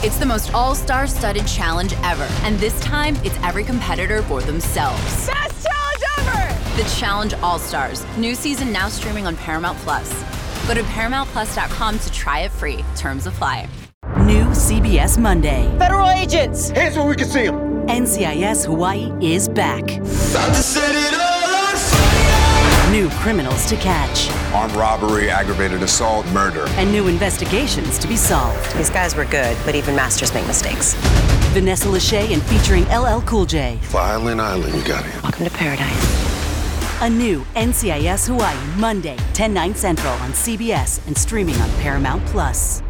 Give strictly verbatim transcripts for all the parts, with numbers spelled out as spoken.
It's the most all-star studded challenge ever. And this time, it's every competitor for themselves. Best challenge ever! The Challenge All-Stars. New season now streaming on Paramount Plus. Go to paramount plus dot com to try it free. Terms apply. New C B S Monday. Federal agents! Hands where we can see them! N C I S Hawaii is back. About to set it all on fire! New criminals to catch. Armed robbery, aggravated assault, murder. And new investigations to be solved. These guys were good, but even masters make mistakes. Vanessa Lachey and featuring L L Cool J. Violent Island, you got it. Welcome to paradise. A new N C I S Hawaii, Monday, ten, nine Central on C B S and streaming on Paramount Plus.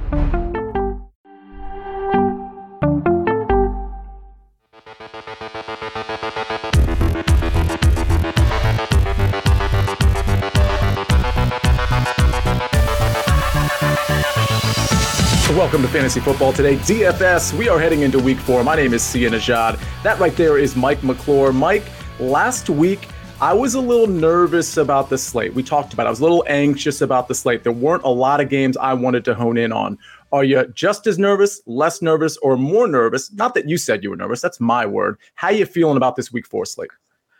Welcome to Fantasy Football Today, D F S. We are heading into week four. My name is Sia Najad. That right there is Mike McClure. Mike, last week, I was a little nervous about the slate. We talked about it. I was a little anxious about the slate. There weren't a lot of games I wanted to hone in on. Are you just as nervous, less nervous, or more nervous? Not that you said you were nervous. That's my word. How you feeling about this week four slate?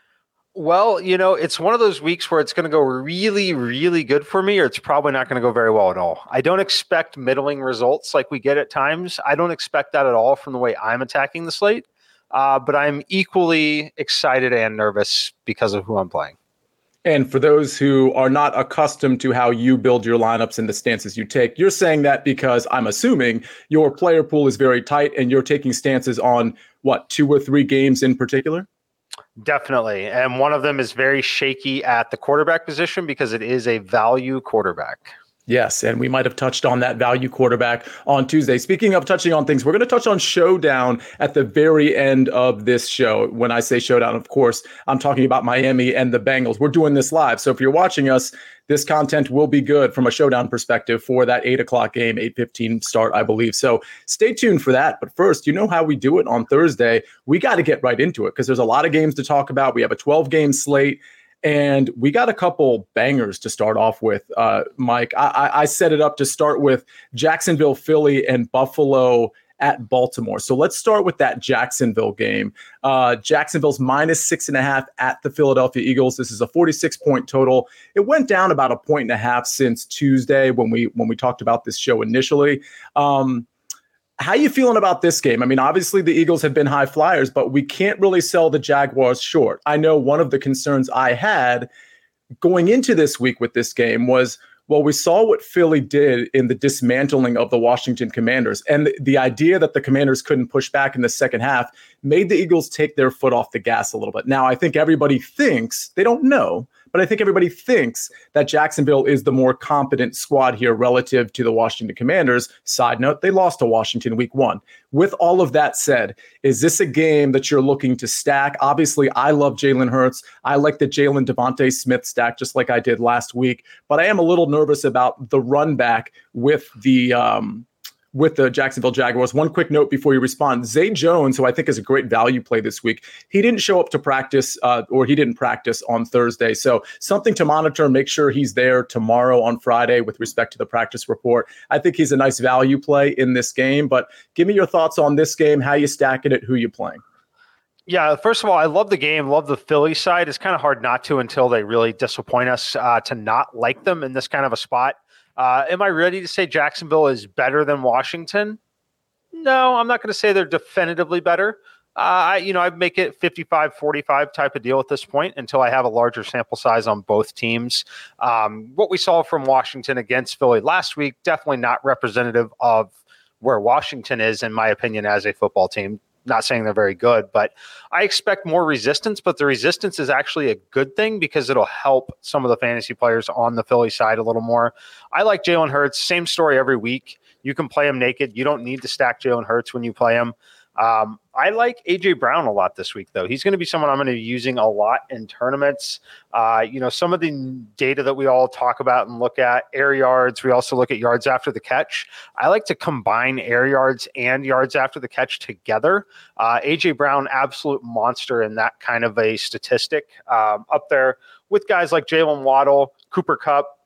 Well, you know, it's one of those weeks where it's going to go really, really good for me, or it's probably not going to go very well at all. I don't expect middling results like we get at times. I don't expect that at all from the way I'm attacking the slate. Uh, but I'm equally excited and nervous because of who I'm playing. And for those who are not accustomed to how you build your lineups and the stances you take, you're saying that because I'm assuming your player pool is very tight and you're taking stances on, what, two or three games in particular? Definitely. And one of them is very shaky at the quarterback position because it is a value quarterback. Yes, and we might have touched on that value quarterback on Tuesday. Speaking of touching on things, we're going to touch on Showdown at the very end of this show. When I say Showdown, of course, I'm talking about Miami and the Bengals. We're doing this live, so if you're watching us, this content will be good from a Showdown perspective for that eight o'clock game, eight fifteen start, I believe. So stay tuned for that. But first, you know how we do it on Thursday. We got to get right into it because there's a lot of games to talk about. We have a twelve-game slate. And we got a couple bangers to start off with, uh, Mike. I, I set it up to start with Jacksonville, Philly, and Buffalo at Baltimore. So let's start with that Jacksonville game. Uh, Jacksonville's minus six and a half at the Philadelphia Eagles. This is a forty-six point total. It went down about a point and a half since Tuesday when we when we talked about this show initially. Um, How you feeling about this game? I mean, obviously the Eagles have been high flyers, but we can't really sell the Jaguars short. I know one of the concerns I had going into this week with this game was, well, we saw what Philly did in the dismantling of the Washington Commanders. And the, the idea that the Commanders couldn't push back in the second half made the Eagles take their foot off the gas a little bit. Now, I think everybody thinks, they don't know, but I think everybody thinks that Jacksonville is the more competent squad here relative to the Washington Commanders. Side note, they lost to Washington week one. With all of that said, is this a game that you're looking to stack? Obviously, I love Jalen Hurts. I like the Jalen Devontae Smith stack just like I did last week, but I am a little nervous about the run back with the um, with the Jacksonville Jaguars. One quick note before you respond. Zay Jones, who I think is a great value play this week, he didn't show up to practice uh, or he didn't practice on Thursday. So something to monitor, make sure he's there tomorrow on Friday with respect to the practice report. I think he's a nice value play in this game, but give me your thoughts on this game, how you stacking it, who you playing. Yeah, first of all, I love the game, love the Philly side. It's kind of hard not to until they really disappoint us uh, to not like them in this kind of a spot. Uh, am I ready to say Jacksonville is better than Washington? No, I'm not going to say they're definitively better. Uh, I, you know, I make it fifty-five forty-five type of deal at this point until I have a larger sample size on both teams. Um, what we saw from Washington against Philly last week, definitely not representative of where Washington is, in my opinion, as a football team. Not saying they're very good, but I expect more resistance, but the resistance is actually a good thing because it'll help some of the fantasy players on the Philly side a little more. I like Jalen Hurts. Same story every week. You can play him naked. You don't need to stack Jalen Hurts when you play him. Um, I like A J Brown a lot this week, though. He's going to be someone I'm going to be using a lot in tournaments. Uh, you know, some of the data that we all talk about and look at, air yards, we also look at yards after the catch. I like to combine air yards and yards after the catch together. Uh, A J Brown, absolute monster in that kind of a statistic, um, up there with guys like Jalen Waddle, Cooper Kupp,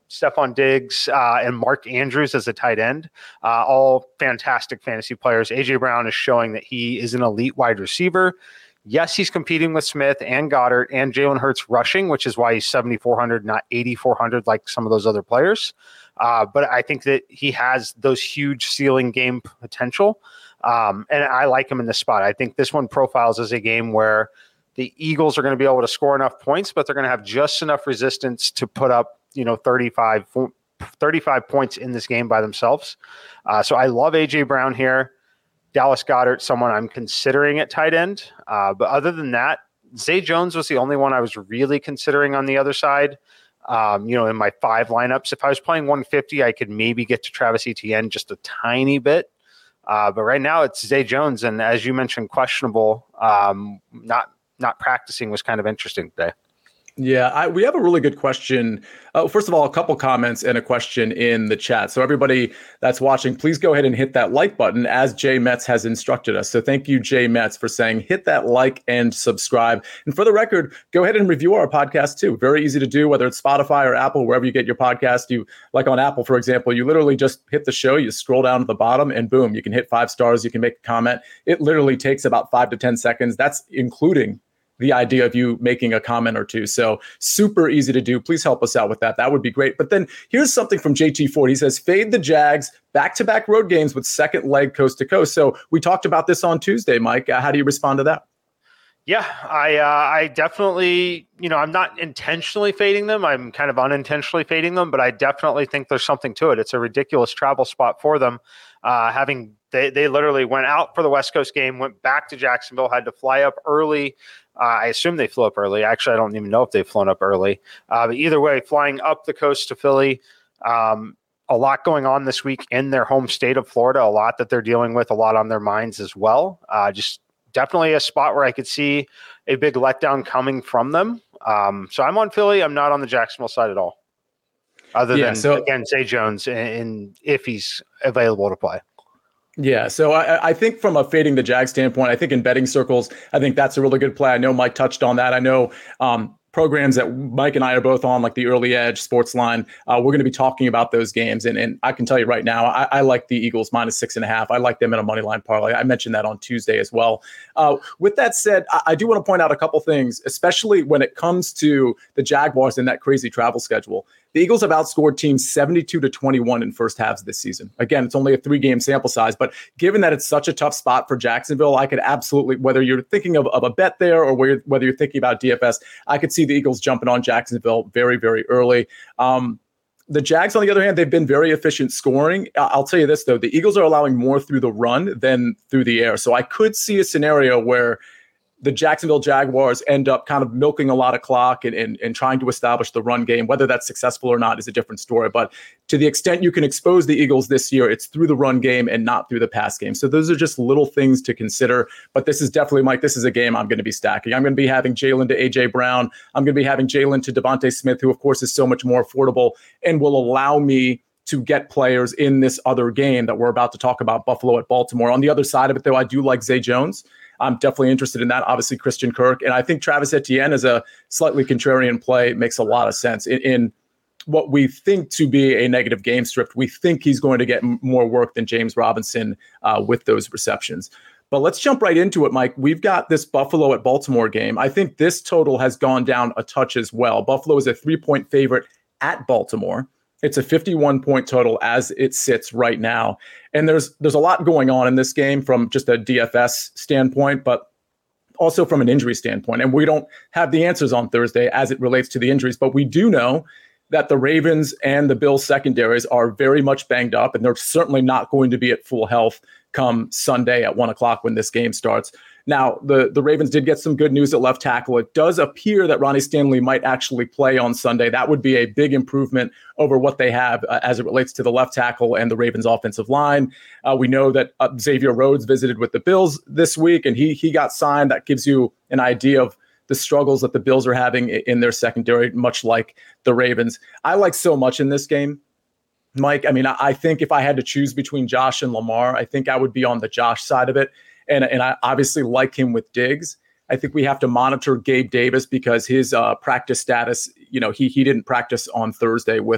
Stephon Diggs, uh, and Mark Andrews as a tight end, uh, all fantastic fantasy players. A J Brown is showing that he is an elite wide receiver. Yes, he's competing with Smith and Goddard and Jalen Hurts rushing, which is why he's seventy-four hundred, not eighty-four hundred like some of those other players. Uh, but I think that he has those huge ceiling game potential. Um, and I like him in this spot. I think this one profiles as a game where the Eagles are going to be able to score enough points, but they're going to have just enough resistance to put up, you know, thirty-five, thirty-five points in this game by themselves. Uh, so I love A J Brown here. Dallas Goedert, someone I'm considering at tight end. Uh, but other than that, Zay Jones was the only one I was really considering on the other side. Um, you know, in my five lineups, if I was playing one fifty, I could maybe get to Travis Etienne just a tiny bit. Uh, but right now it's Zay Jones. And as you mentioned, questionable, um, not, not practicing was kind of interesting today. Yeah, I, we have a really good question. Uh, first of all, a couple comments and a question in the chat. So everybody that's watching, please go ahead and hit that like button as Jay Metz has instructed us. So thank you, Jay Metz, for saying hit that like and subscribe. And for the record, go ahead and review our podcast too. Very easy to do, whether it's Spotify or Apple, wherever you get your podcast. You like on Apple, for example, you literally just hit the show, you scroll down to the bottom, and boom, you can hit five stars. You can make a comment. It literally takes about five to ten seconds. That's including the idea of you making a comment or two. So super easy to do. Please help us out with that. That would be great. But then here's something from J T Ford. He says, fade the Jags, back-to-back road games with second leg coast to coast. So we talked about this on Tuesday, Mike. Uh, how do you respond to that? Yeah, I uh, I definitely, you know, I'm not intentionally fading them. I'm kind of unintentionally fading them, but I definitely think there's something to it. It's a ridiculous travel spot for them. Uh, having they, they literally went out for the West Coast game, went back to Jacksonville, had to fly up early. Uh, I assume they flew up early. Actually, I don't even know if they've flown up early. Uh, but either way, flying up the coast to Philly, um, a lot going on this week in their home state of Florida, a lot that they're dealing with, a lot on their minds as well. Uh, just definitely a spot where I could see a big letdown coming from them. Um, so I'm on Philly. I'm not on the Jacksonville side at all. Other yeah, than, so, again, Zay Jones, and, and if he's available to play. Yeah, so I, I think from a fading the Jag standpoint, I think in betting circles, I think that's a really good play. I know Mike touched on that. I know um, programs that Mike and I are both on, like the Early Edge, Sportsline, uh, we're going to be talking about those games. And, and I can tell you right now, I, I like the Eagles minus six and a half. I like them in a money line parlay. I mentioned that on Tuesday as well. Uh, with that said, I, I do want to point out a couple things, especially when it comes to the Jaguars and that crazy travel schedule. The Eagles have outscored teams seventy-two to twenty-one in first halves this season. Again, it's only a three-game sample size, but given that it's such a tough spot for Jacksonville, I could absolutely, whether you're thinking of, of a bet there or whether, whether you're thinking about D F S, I could see the Eagles jumping on Jacksonville very, very early. Um, the Jags, on the other hand, they've been very efficient scoring. I'll tell you this, though. The Eagles are allowing more through the run than through the air. So I could see a scenario where the Jacksonville Jaguars end up kind of milking a lot of clock and, and, and trying to establish the run game. Whether that's successful or not is a different story. But to the extent you can expose the Eagles this year, it's through the run game and not through the pass game. So those are just little things to consider. But this is definitely, Mike, this is a game I'm going to be stacking. I'm going to be having Jalen to A J Brown. I'm going to be having Jalen to Devontae Smith, who, of course, is so much more affordable and will allow me to get players in this other game that we're about to talk about, Buffalo at Baltimore. On the other side of it, though, I do like Zay Jones. I'm definitely interested in that. Obviously, Christian Kirk. And I think Travis Etienne as a slightly contrarian play makes a lot of sense. In, in what we think to be a negative game script, we think he's going to get m- more work than James Robinson uh, with those receptions. But let's jump right into it, Mike. We've got this Buffalo at Baltimore game. I think this total has gone down a touch as well. Buffalo is a three-point favorite at Baltimore. It's a fifty-one point total as it sits right now. And there's there's a lot going on in this game from just a D F S standpoint, but also from an injury standpoint. And we don't have the answers on Thursday as it relates to the injuries, but we do know that the Ravens and the Bills secondaries are very much banged up, and they're certainly not going to be at full health come Sunday at one o'clock when this game starts. Now, the, the Ravens did get some good news at left tackle. It does appear that Ronnie Stanley might actually play on Sunday. That would be a big improvement over what they have uh, as it relates to the left tackle and the Ravens offensive line. Uh, we know that uh, Xavier Rhodes visited with the Bills this week, and he he got signed. That gives you an idea of the struggles that the Bills are having in their secondary, much like the Ravens. I like so much in this game, Mike. I mean, I, I think if I had to choose between Josh and Lamar, I think I would be on the Josh side of it. And, and I obviously like him with Diggs. I think we have to monitor Gabe Davis because his uh, practice status, you know, he he didn't practice on Thursday with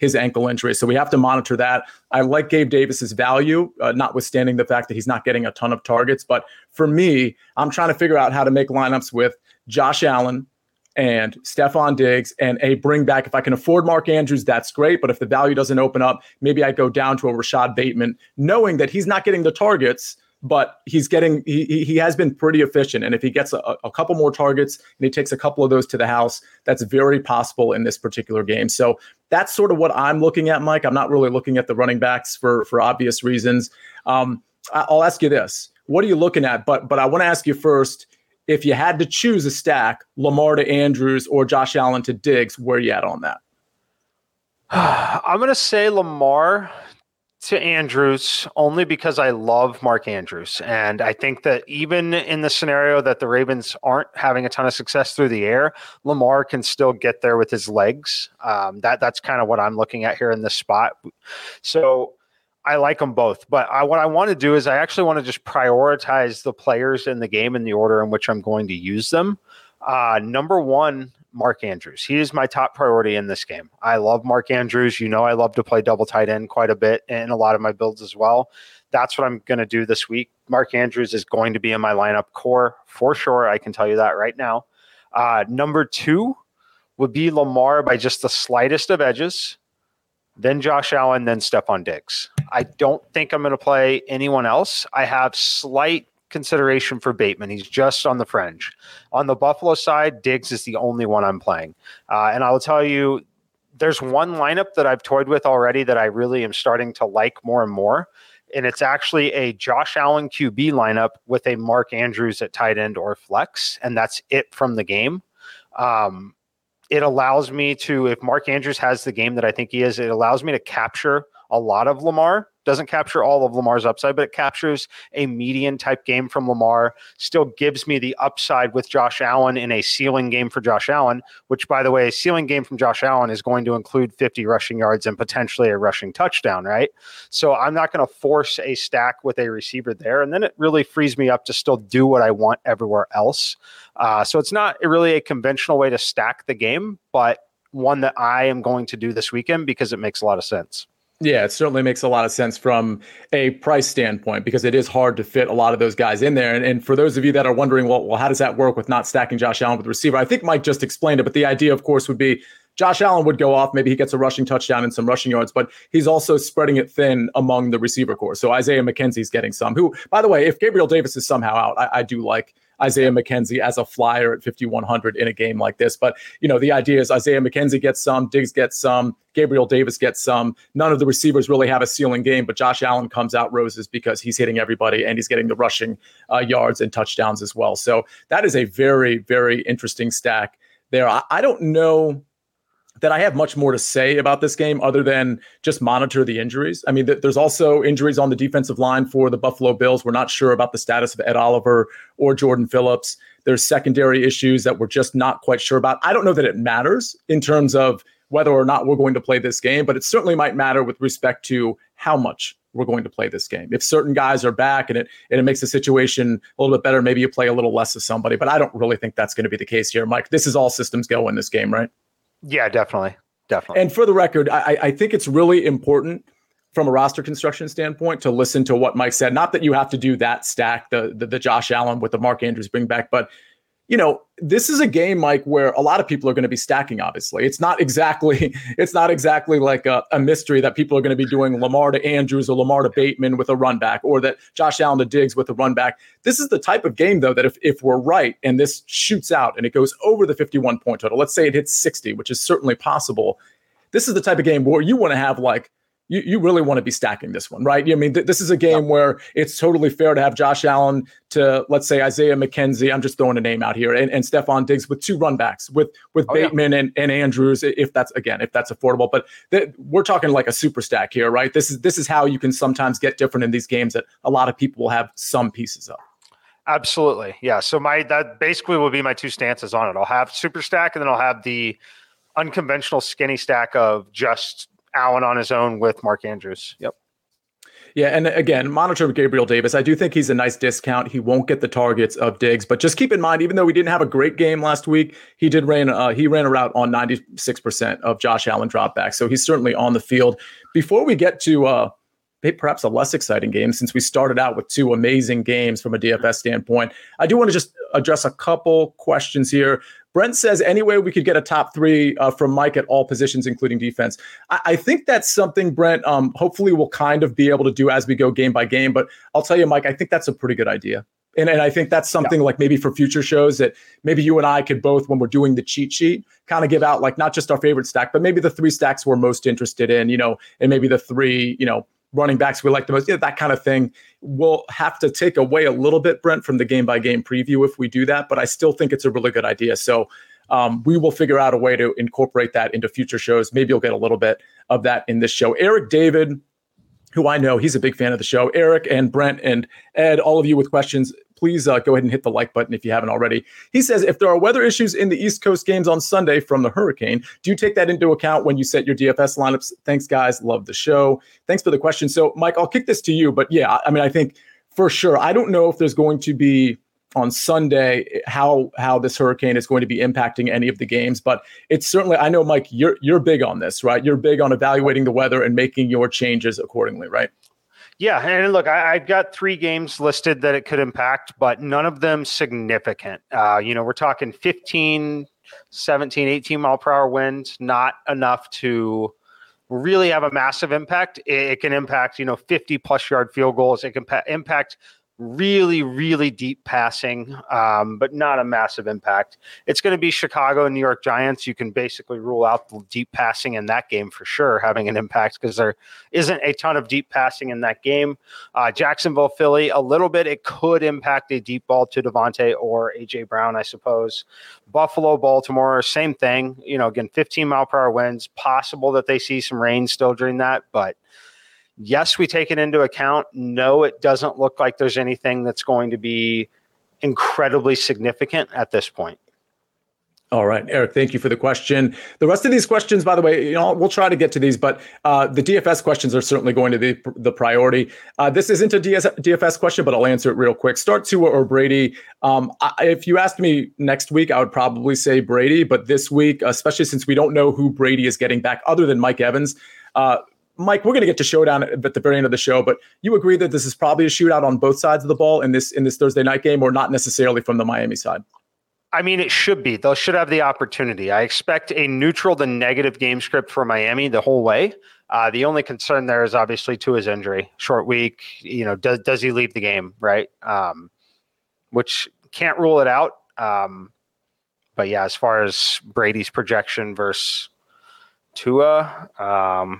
his ankle injury. So we have to monitor that. I like Gabe Davis's value, uh, notwithstanding the fact that he's not getting a ton of targets. But for me, I'm trying to figure out how to make lineups with Josh Allen and Stephon Diggs and a bring back. If I can afford Mark Andrews, that's great. But if the value doesn't open up, maybe I go down to a Rashad Bateman, knowing that he's not getting the targets, but he's getting, he he has been pretty efficient. And if he gets a, a couple more targets and he takes a couple of those to the house, that's very possible in this particular game. So that's sort of what I'm looking at, Mike. I'm not really looking at the running backs for, for obvious reasons. Um, I'll ask you this. What are you looking at? But, but I want to ask you first, if you had to choose a stack, Lamar to Andrews or Josh Allen to Diggs, where are you at on that? I'm going to say Lamar to Andrews only because I love Mark Andrews. And I think that even in the scenario that the Ravens aren't having a ton of success through the air, Lamar can still get there with his legs. Um, that That's kind of what I'm looking at here in this spot. So I like them both, but I, what I want to do is I actually want to just prioritize the players in the game in the order in which I'm going to use them. Uh, number one, Mark Andrews. He is my top priority in this game. I love Mark Andrews. You know, I love to play double tight end quite a bit in a lot of my builds as well. That's what I'm going to do this week. Mark Andrews is going to be in my lineup core for sure. I can tell you that right now. Uh, number two would be Lamar by just the slightest of edges. Then Josh Allen, then Stephon Diggs. I don't think I'm going to play anyone else. I have slight consideration for Bateman. He's just on the fringe. On the Buffalo side, Diggs is the only one I'm playing. Uh, and I will tell you, there's one lineup that I've toyed with already that I really am starting to like more and more. And it's actually a Josh Allen Q B lineup with a Mark Andrews at tight end or flex. And that's it from the game. Um, It allows me to, if Mark Andrews has the game that I think he is, it allows me to capture a lot of Lamar. Doesn't capture all of Lamar's upside, but it captures a median type game from Lamar. Still gives me the upside with Josh Allen in a ceiling game for Josh Allen, which, by the way, a ceiling game from Josh Allen is going to include fifty rushing yards and potentially a rushing touchdown, right? So I'm not going to force a stack with a receiver there. And then it really frees me up to still do what I want everywhere else. Uh, so it's not really a conventional way to stack the game, but one that I am going to do this weekend because it makes a lot of sense. Yeah, it certainly makes a lot of sense from a price standpoint because it is hard to fit a lot of those guys in there. And, and for those of you that are wondering, well, well, how does that work with not stacking Josh Allen with the receiver? I think Mike just explained it, but the idea, of course, would be Josh Allen would go off. Maybe he gets a rushing touchdown and some rushing yards, but he's also spreading it thin among the receiver core. So Isaiah McKenzie's getting some, who, by the way, if Gabriel Davis is somehow out, I, I do like Isaiah McKenzie as a flyer at fifty-one hundred in a game like this. But, you know, the idea is Isaiah McKenzie gets some, Diggs gets some, Gabriel Davis gets some. None of the receivers really have a ceiling game, but Josh Allen comes out roses because he's hitting everybody and he's getting the rushing uh, yards and touchdowns as well. So that is a very, very interesting stack there. I, I don't know that I have much more to say about this game other than just monitor the injuries. I mean, th- there's also injuries on the defensive line for the Buffalo Bills. We're not sure about the status of Ed Oliver or Jordan Phillips. There's secondary issues that we're just not quite sure about. I don't know that it matters in terms of whether or not we're going to play this game, but it certainly might matter with respect to how much we're going to play this game. If certain guys are back and it and it makes the situation a little bit better, maybe you play a little less of somebody, but I don't really think that's going to be the case here, Mike. This is all systems go in this game, right? Yeah, definitely. Definitely. And for the record, I, I think it's really important from a roster construction standpoint to listen to what Mike said. Not that you have to do that stack, the, the, the Josh Allen with the Mark Andrews bring back, but you know, this is a game, Mike, where a lot of people are going to be stacking, obviously. It's not exactly it's not exactly like a, a mystery that people are going to be doing Lamar to Andrews or Lamar to Bateman with a run back or that Josh Allen to Diggs with a run back. This is the type of game, though, that if, if we're right and this shoots out and it goes over the fifty-one point total, let's say it hits sixty, which is certainly possible. This is the type of game where you want to have like You you really want to be stacking this one, right? I mean, th- this is a game where it's totally fair to have Josh Allen to, let's say, Isaiah McKenzie. I'm just throwing a name out here, and, and Stephon Diggs with two run backs, with with oh, Bateman yeah. and, and Andrews, if that's, again, if that's affordable. But th- we're talking like a super stack here, right? This is this is how you can sometimes get different in these games that a lot of people will have some pieces of. Absolutely. Yeah. So my that basically will be my two stances on it. I'll have super stack, and then I'll have the unconventional skinny stack of just Allen on his own with Mark Andrews. Yep. Yeah, and again, monitor Gabriel Davis. I do think he's a nice discount. He won't get the targets of Diggs, but just keep in mind, even though we didn't have a great game last week, he did ran uh, he ran a route on ninety-six percent of Josh Allen dropbacks, so he's certainly on the field. Before we get to uh, perhaps a less exciting game, since we started out with two amazing games from a D F S standpoint, I do want to just address a couple questions here. Brent says, any way we could get a top three uh, from Mike at all positions, including defense. I, I think that's something, Brent, um, hopefully we'll kind of be able to do as we go game by game. But I'll tell you, Mike, I think that's a pretty good idea. And, and I think that's something yeah. like maybe for future shows that maybe you and I could both, when we're doing the cheat sheet, kind of give out like not just our favorite stack, but maybe the three stacks we're most interested in, you know, and maybe the three, you know, running backs we like the most, you know, that kind of thing. We'll have to take away a little bit, Brent, from the game-by-game preview if we do that, but I still think it's a really good idea. So um, we will figure out a way to incorporate that into future shows. Maybe you'll get a little bit of that in this show. Eric David, who I know, he's a big fan of the show. Eric and Brent and Ed, all of you with questions, please uh, go ahead and hit the like button if you haven't already. He says, if there are weather issues in the East Coast games on Sunday from the hurricane, do you take that into account when you set your D F S lineups? Thanks, guys. Love the show. Thanks for the question. So, Mike, I'll kick this to you. But yeah, I mean, I think for sure, I don't know if there's going to be on Sunday how how this hurricane is going to be impacting any of the games. But it's certainly, I know, Mike, you're you're big on this, right? You're big on evaluating the weather and making your changes accordingly, right? Yeah, and look, I, I've got three games listed that it could impact, but none of them significant. Uh, you know, we're talking fifteen, seventeen, eighteen mile per hour winds, not enough to really have a massive impact. It, it can impact, you know, fifty plus yard field goals. It can pa- impact really, really deep passing, um, but not a massive impact. It's going to be Chicago and New York Giants. You can basically rule out the deep passing in that game for sure having an impact because there isn't a ton of deep passing in that game. Uh, Jacksonville, Philly, a little bit. It could impact a deep ball to Devontae or A J Brown, I suppose. Buffalo, Baltimore, same thing. You know, again, fifteen mile per hour winds. Possible that they see some rain still during that, but yes, we take it into account. No, it doesn't look like there's anything that's going to be incredibly significant at this point. All right, Eric, thank you for the question. The rest of these questions, by the way, you know, we'll try to get to these, but uh, the D F S questions are certainly going to be the priority. Uh, this isn't a D F S question, but I'll answer it real quick. Start Tua or Brady. Um, I, if you asked me next week, I would probably say Brady, but this week, especially since we don't know who Brady is getting back other than Mike Evans, uh, Mike, we're going to get to showdown at the very end of the show, but you agree that this is probably a shootout on both sides of the ball in this in this Thursday night game, or not necessarily from the Miami side? I mean, it should be. They should have the opportunity. I expect a neutral to negative game script for Miami the whole way. Uh, the only concern there is obviously to his injury. Short week, you know, does does he leave the game, right? Um, which can't rule it out. Um, but yeah, as far as Brady's projection versus Tua, um,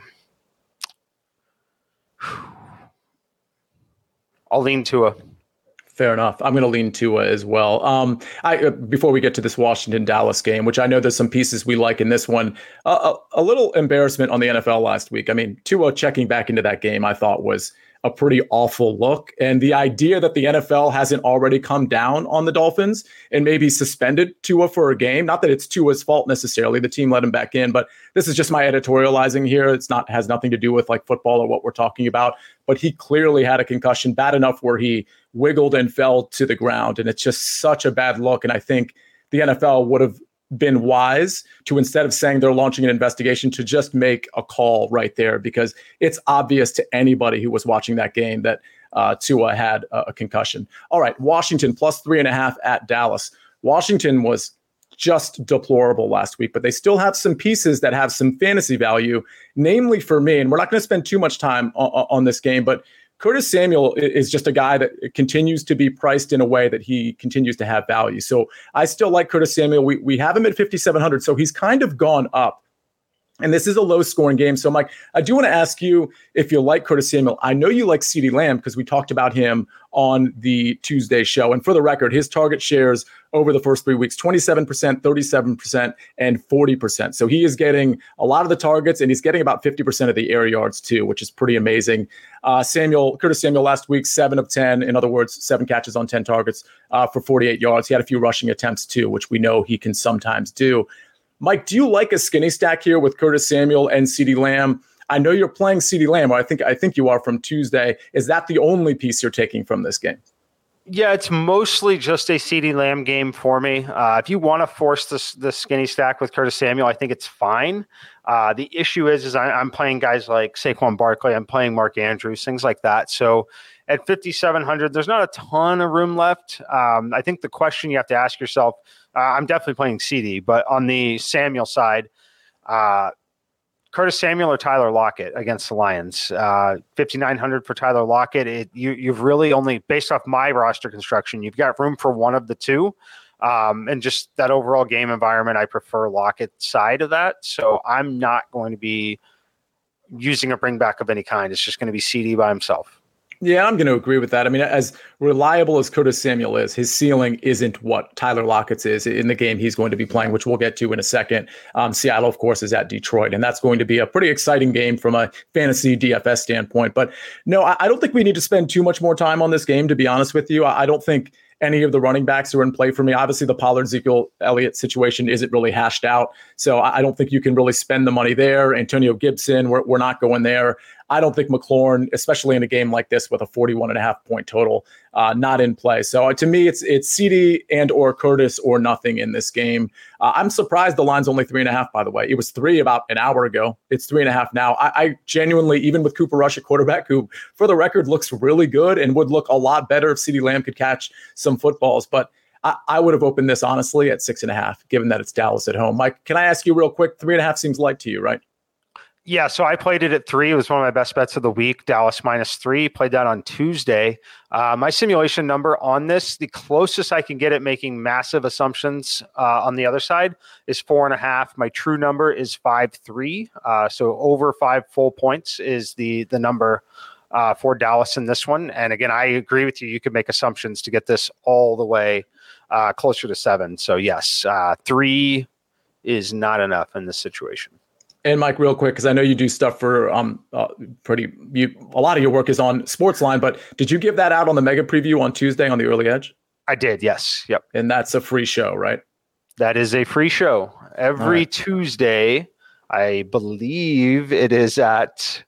I'll lean Tua. Fair enough. I'm going to lean Tua as well. Um, I uh, before we get to this Washington-Dallas game, which I know there's some pieces we like in this one, uh, a, a little embarrassment on the N F L last week. I mean, Tua checking back into that game, I thought was a pretty awful look. And the idea that the N F L hasn't already come down on the Dolphins and maybe suspended Tua for a game, not that it's Tua's fault necessarily, the team let him back in, but this is just my editorializing here. It's not, has nothing to do with like football or what we're talking about, but he clearly had a concussion bad enough where he wiggled and fell to the ground. And it's just such a bad look. And I think the N F L would have been wise to, instead of saying they're launching an investigation, to just make a call right there, because it's obvious to anybody who was watching that game that uh, Tua had a, a concussion. All right, Washington plus three and a half at Dallas. Washington was just deplorable last week, but they still have some pieces that have some fantasy value, namely for me, and we're not going to spend too much time on, on this game, but Curtis Samuel is just a guy that continues to be priced in a way that he continues to have value. So I still like Curtis Samuel. We we have him at fifty-seven hundred, so he's kind of gone up. And this is a low-scoring game. So, Mike, I do want to ask you if you like Curtis Samuel. I know you like CeeDee Lamb because we talked about him on the Tuesday show. And for the record, his target shares over the first three weeks, twenty-seven percent, thirty-seven percent, and forty percent. So he is getting a lot of the targets, and he's getting about fifty percent of the air yards too, which is pretty amazing. Uh, Samuel, Curtis Samuel last week, seven of ten. In other words, seven catches on ten targets uh, for forty-eight yards. He had a few rushing attempts too, which we know he can sometimes do. Mike, do you like a skinny stack here with Curtis Samuel and CeeDee Lamb? I know you're playing CeeDee Lamb, or I think I think you are from Tuesday. Is that the only piece you're taking from this game? Yeah, it's mostly just a CeeDee Lamb game for me. Uh, if you want to force this the skinny stack with Curtis Samuel, I think it's fine. Uh, the issue is, is I, I'm playing guys like Saquon Barkley. I'm playing Mark Andrews, things like that. So at fifty-seven hundred, there's not a ton of room left. Um, I think the question you have to ask yourself, uh, I'm definitely playing CeeDee, but on the Samuel side, uh, Curtis Samuel or Tyler Lockett against the Lions. Uh, fifty-nine hundred for Tyler Lockett. It, you, you've really only, based off my roster construction, you've got room for one of the two. Um, and just that overall game environment, I prefer Lockett's side of that. So I'm not going to be using a bring back of any kind. It's just going to be CeeDee by himself. Yeah, I'm going to agree with that. I mean, as reliable as Curtis Samuel is, his ceiling isn't what Tyler Lockett's is in the game he's going to be playing, which we'll get to in a second. Um, Seattle, of course, is at Detroit, and that's going to be a pretty exciting game from a fantasy D F S standpoint. But no, I, I don't think we need to spend too much more time on this game, to be honest with you. I, I don't think any of the running backs are in play for me. Obviously, the Pollard, Ezekiel Elliott situation isn't really hashed out, so I, I don't think you can really spend the money there. Antonio Gibson, we're, we're not going there. I don't think McLaurin, especially in a game like this with a forty-one and a half point total, uh, not in play. So uh, to me, it's it's CeeDee and or Curtis or nothing in this game. Uh, I'm surprised the line's only three and a half, by the way. It was three about an hour ago. It's three and a half now. I, I genuinely, even with Cooper Rush at quarterback, who for the record looks really good and would look a lot better if CeeDee Lamb could catch some footballs. But I, I would have opened this honestly at six and a half, given that it's Dallas at home. Mike, can I ask you real quick? Three and a half seems light to you, right? Yeah, so I played it at three. It was one of my best bets of the week. Dallas minus three. Played that on Tuesday. Uh, my simulation number on this, the closest I can get at making massive assumptions uh, on the other side is four and a half. My true number is five three. Uh, so over five full points is the the number uh, for Dallas in this one. And again, I agree with you. You could make assumptions to get this all the way uh, closer to seven. So yes, uh, three is not enough in this situation. And Mike, real quick, because I know you do stuff for um uh, pretty, you, a lot of your work is on Sportsline, but did you give that out on the mega preview on Tuesday on the Early Edge? I did, yes. Yep. And that's a free show, right? That is a free show. Every right. Tuesday, I believe it is at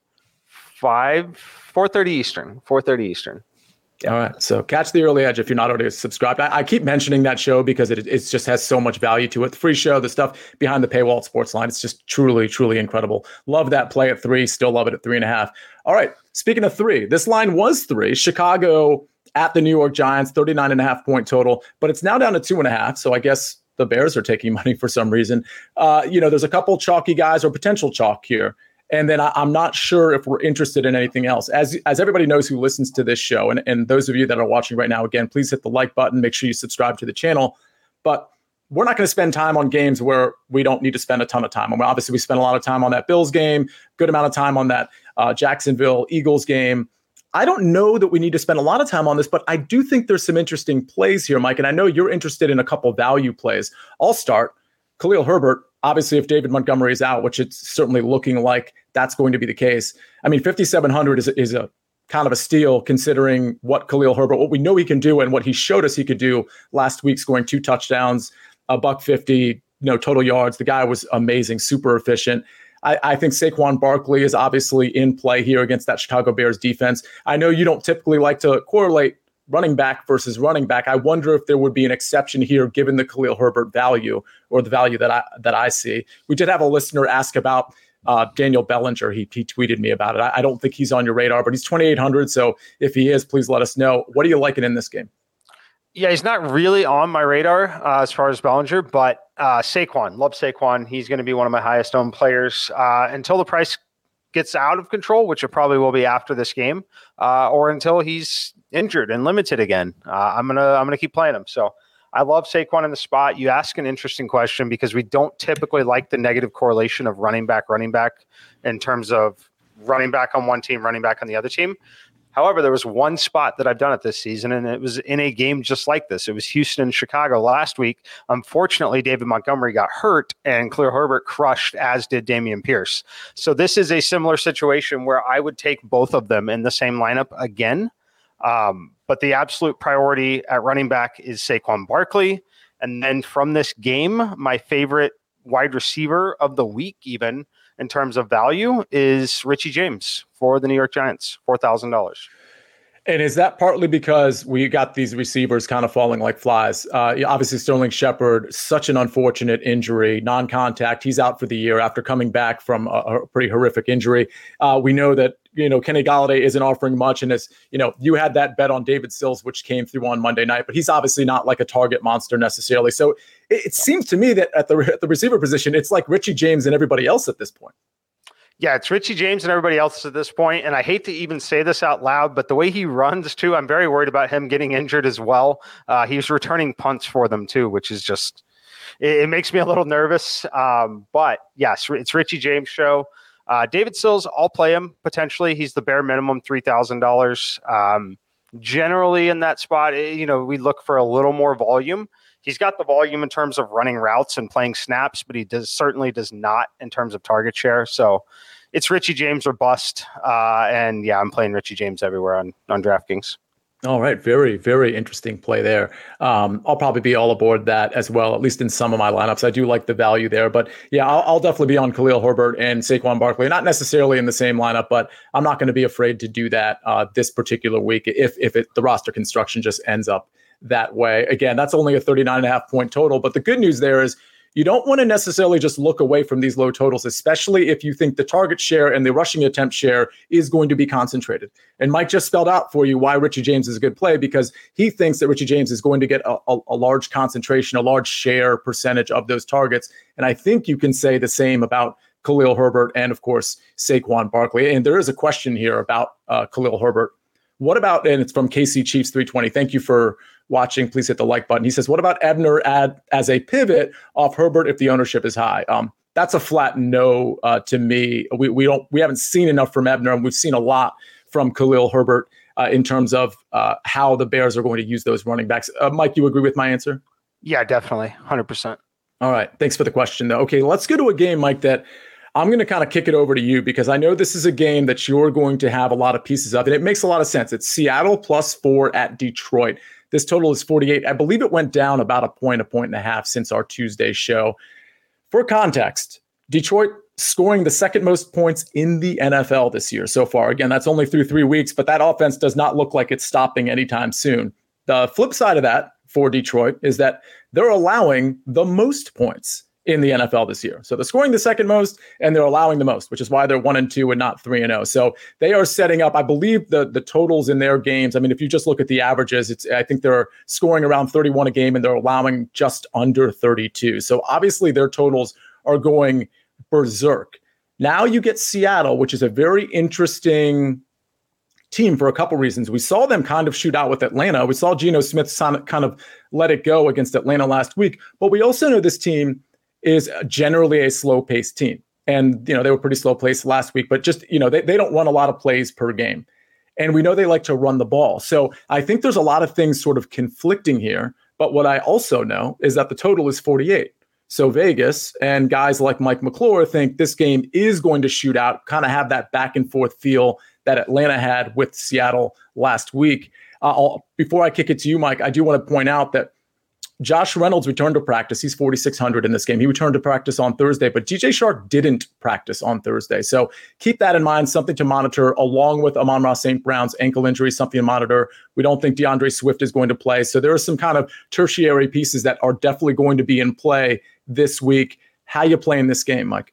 five, four thirty Eastern, four thirty Eastern. Yeah. All right. So catch the Early Edge if you're not already subscribed. I, I keep mentioning that show because it it just has so much value to it. The free show, the stuff behind the paywall at Sportsline, it's just truly, truly incredible. Love that play at three. Still love it at three and a half. All right. Speaking of three, this line was three. Chicago at the New York Giants, thirty-nine and a half point total, but it's now down to two and a half. So I guess the Bears are taking money for some reason. Uh, you know, there's a couple chalky guys or potential chalk here. And then I, I'm not sure if we're interested in anything else. As as everybody knows who listens to this show, and, and those of you that are watching right now, again, please hit the like button. Make sure you subscribe to the channel. But we're not going to spend time on games where we don't need to spend a ton of time. I mean, obviously, we spent a lot of time on that Bills game, good amount of time on that uh, Jacksonville Eagles game. I don't know that we need to spend a lot of time on this, but I do think there's some interesting plays here, Mike. And I know you're interested in a couple value plays. I'll start. Khalil Herbert. Obviously, if David Montgomery is out, which it's certainly looking like that's going to be the case. I mean, fifty-seven hundred is, is a kind of a steal considering what Khalil Herbert, what we know he can do and what he showed us he could do last week, scoring two touchdowns, a buck fifty, you know, total yards. The guy was amazing, super efficient. I, I think Saquon Barkley is obviously in play here against that Chicago Bears defense. I know you don't typically like to correlate running back versus running back. I wonder if there would be an exception here given the Khalil Herbert value or the value that I that I see. We did have a listener ask about uh, Daniel Bellinger. He, he tweeted me about it. I, I don't think he's on your radar, but he's twenty-eight hundred. So if he is, please let us know. What are you liking in this game? Yeah, he's not really on my radar uh, as far as Bellinger, but uh, Saquon, love Saquon. He's going to be one of my highest owned players uh, until the price gets out of control, which it probably will be after this game, uh, or until he's injured and limited again. Uh, I'm gonna I'm gonna keep playing him. So I love Saquon in the spot. You ask an interesting question because we don't typically like the negative correlation of running back, running back in terms of running back on one team, running back on the other team. However, there was one spot that I've done it this season, and it was in a game just like this. It was Houston and Chicago last week. Unfortunately, David Montgomery got hurt, and Khalil Herbert crushed, as did Dameon Pierce. So this is a similar situation where I would take both of them in the same lineup again. Um, but the absolute priority at running back is Saquon Barkley. And then from this game, my favorite wide receiver of the week even in terms of value is Richie James for the New York Giants, four thousand dollars. And is that partly because we got these receivers kind of falling like flies? Uh, obviously, Sterling Shepard, such an unfortunate injury, non-contact. He's out for the year after coming back from a, a pretty horrific injury. Uh, we know that, you know, Kenny Golladay isn't offering much. And it's, you know, you had that bet on David Sills, which came through on Monday night, but he's obviously not like a target monster necessarily. So it, it seems to me that at the, at the receiver position, it's like Richie James and everybody else at this point. Yeah, it's Richie James and everybody else at this point. And I hate to even say this out loud, but the way he runs too, I'm very worried about him getting injured as well. Uh, he's returning punts for them too, which is just, it, it makes me a little nervous. Um, but yes, it's Richie James show. Uh, David Sills, I'll play him potentially. He's the bare minimum three thousand dollars. Um, generally in that spot, you know, we look for a little more volume. He's got the volume in terms of running routes and playing snaps, but he does certainly does not in terms of target share. So it's Richie James or bust. Uh, and yeah, I'm playing Richie James everywhere on, on DraftKings. All right. Very, very interesting play there. Um, I'll probably be all aboard that as well, at least in some of my lineups. I do like the value there, but yeah, I'll, I'll definitely be on Khalil Herbert and Saquon Barkley, not necessarily in the same lineup, but I'm not going to be afraid to do that uh, this particular week if, if it, the roster construction just ends up that way. Again, that's only a thirty-nine and a half point total. But the good news there is you don't want to necessarily just look away from these low totals, especially if you think the target share and the rushing attempt share is going to be concentrated. And Mike just spelled out for you why Richie James is a good play, because he thinks that Richie James is going to get a, a, a large concentration, a large share percentage of those targets. And I think you can say the same about Khalil Herbert and, of course, Saquon Barkley. And there is a question here about uh, Khalil Herbert. What about, and it's from K C Chiefs three twenty. Thank you for watching. Please hit the like button. He says, what about Ebner ad, as a pivot off Herbert if the ownership is high? Um, that's a flat no uh, to me. We we don't we haven't seen enough from Ebner, and we've seen a lot from Khalil Herbert uh, in terms of uh, how the Bears are going to use those running backs. Uh, Mike, you agree with my answer? Yeah, definitely. one hundred percent. All right. Thanks for the question, though. Okay, let's go to a game, Mike, that I'm going to kind of kick it over to you because I know this is a game that you're going to have a lot of pieces of, and it makes a lot of sense. It's Seattle plus four at Detroit. This total is forty-eight. I believe it went down about a point, a point and a half since our Tuesday show. For context, Detroit scoring the second most points in the N F L this year so far. Again, that's only through three weeks, but that offense does not look like it's stopping anytime soon. The flip side of that for Detroit is that they're allowing the most points in the N F L this year. So they're scoring the second most and they're allowing the most, which is why they're one and two and not three and oh. So they are setting up, I believe the, the totals in their games. I mean, if you just look at the averages, it's, I think they're scoring around thirty-one a game and they're allowing just under thirty-two. So obviously their totals are going berserk. Now you get Seattle, which is a very interesting team for a couple reasons. We saw them kind of shoot out with Atlanta. We saw Geno Smith kind of let it go against Atlanta last week, but we also know this team is generally a slow-paced team. And, you know, they were pretty slow-paced last week, but just, you know, they, they don't run a lot of plays per game. And we know they like to run the ball. So I think there's a lot of things sort of conflicting here. But what I also know is that the total is forty-eight. So Vegas and guys like Mike McClure think this game is going to shoot out, kind of have that back and forth feel that Atlanta had with Seattle last week. Uh, I'll, before I kick it to you, Mike, I do want to point out that Josh Reynolds returned to practice. He's forty-six hundred in this game. He returned to practice on Thursday, but D J Shark didn't practice on Thursday. So keep that in mind, something to monitor, along with Amon-Ra Saint Brown's ankle injury, something to monitor. We don't think DeAndre Swift is going to play. So there are some kind of tertiary pieces that are definitely going to be in play this week. How you playing this game, Mike?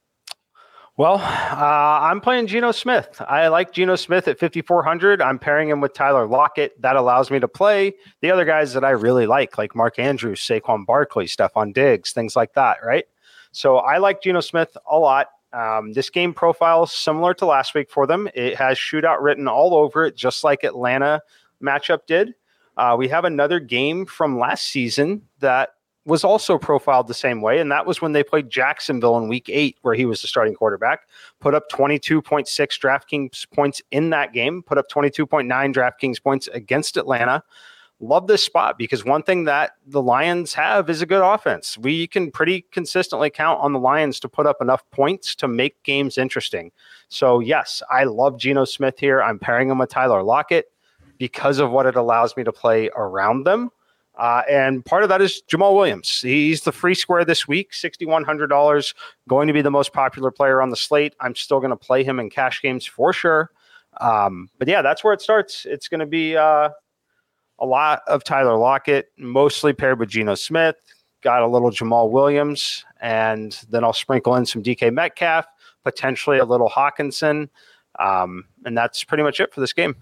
Well, uh, I'm playing Geno Smith. I like Geno Smith at fifty-four hundred. I'm pairing him with Tyler Lockett. That allows me to play the other guys that I really like, like Mark Andrews, Saquon Barkley, Stephon Diggs, things like that, right? So I like Geno Smith a lot. Um, this game profile is similar to last week for them. It has shootout written all over it, just like Atlanta matchup did. Uh, we have another game from last season that was also profiled the same way, and that was when they played Jacksonville in week eight, where he was the starting quarterback, put up twenty-two point six DraftKings points in that game, put up twenty-two point nine DraftKings points against Atlanta. Love this spot because one thing that the Lions have is a good offense. We can pretty consistently count on the Lions to put up enough points to make games interesting. So yes, I love Geno Smith here. I'm pairing him with Tyler Lockett because of what it allows me to play around them. Uh, and part of that is Jamal Williams. He's the free square this week, six thousand one hundred dollars, going to be the most popular player on the slate. I'm still going to play him in cash games for sure. Um, but yeah, that's where it starts. It's going to be uh, a lot of Tyler Lockett, mostly paired with Geno Smith. Got a little Jamal Williams, and then I'll sprinkle in some D K Metcalf, potentially a little Hawkinson. Um, and that's pretty much it for this game.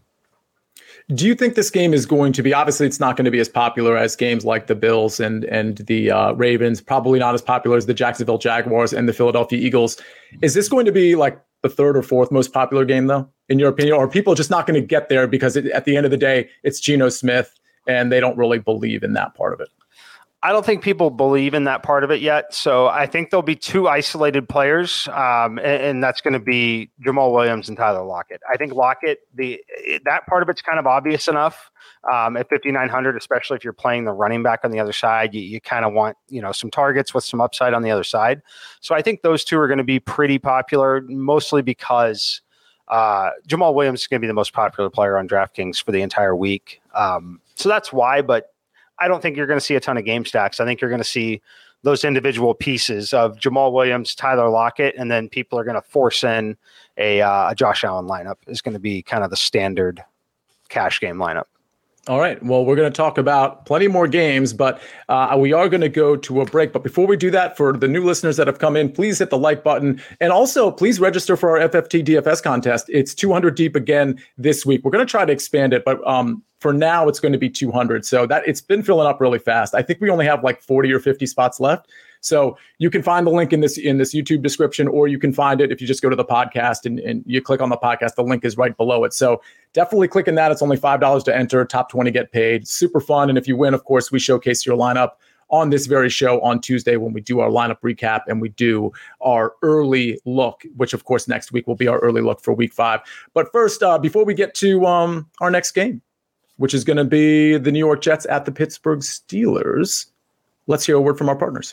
Do you think this game is going to be, obviously it's not going to be as popular as games like the Bills and and the uh, Ravens, probably not as popular as the Jacksonville Jaguars and the Philadelphia Eagles. Is this going to be like the third or fourth most popular game, though, in your opinion? Or are people just not going to get there because it, at the end of the day, it's Geno Smith and they don't really believe in that part of it? I don't think people believe in that part of it yet. So I think there'll be two isolated players, um, and, and that's going to be Jamal Williams and Tyler Lockett. I think Lockett, the that part of it's kind of obvious enough um, at fifty-nine hundred, especially if you're playing the running back on the other side. You, you kind of want, you know, some targets with some upside on the other side. So I think those two are going to be pretty popular, mostly because uh, Jamal Williams is going to be the most popular player on DraftKings for the entire week. Um, so that's why, but I don't think you're going to see a ton of game stacks. I think you're going to see those individual pieces of Jamal Williams, Tyler Lockett, and then people are going to force in a, uh, a Josh Allen lineup is going to be kind of the standard cash game lineup. All right. Well, we're going to talk about plenty more games, but uh, we are going to go to a break. But before we do that, for the new listeners that have come in, please hit the like button. And also, please register for our F F T D F S contest. It's two hundred deep again this week. We're going to try to expand it, but um, for now, it's going to be two hundred. So that it's been filling up really fast. I think we only have like forty or fifty spots left. So you can find the link in this in this YouTube description, or you can find it if you just go to the podcast and, and you click on the podcast. The link is right below it. So definitely click in that. It's only five dollars to enter. Top twenty get paid. Super fun. And if you win, of course, we showcase your lineup on this very show on Tuesday when we do our lineup recap and we do our early look, which, of course, next week will be our early look for week five. But first, uh, before we get to um, our next game, which is going to be the New York Jets at the Pittsburgh Steelers, let's hear a word from our partners.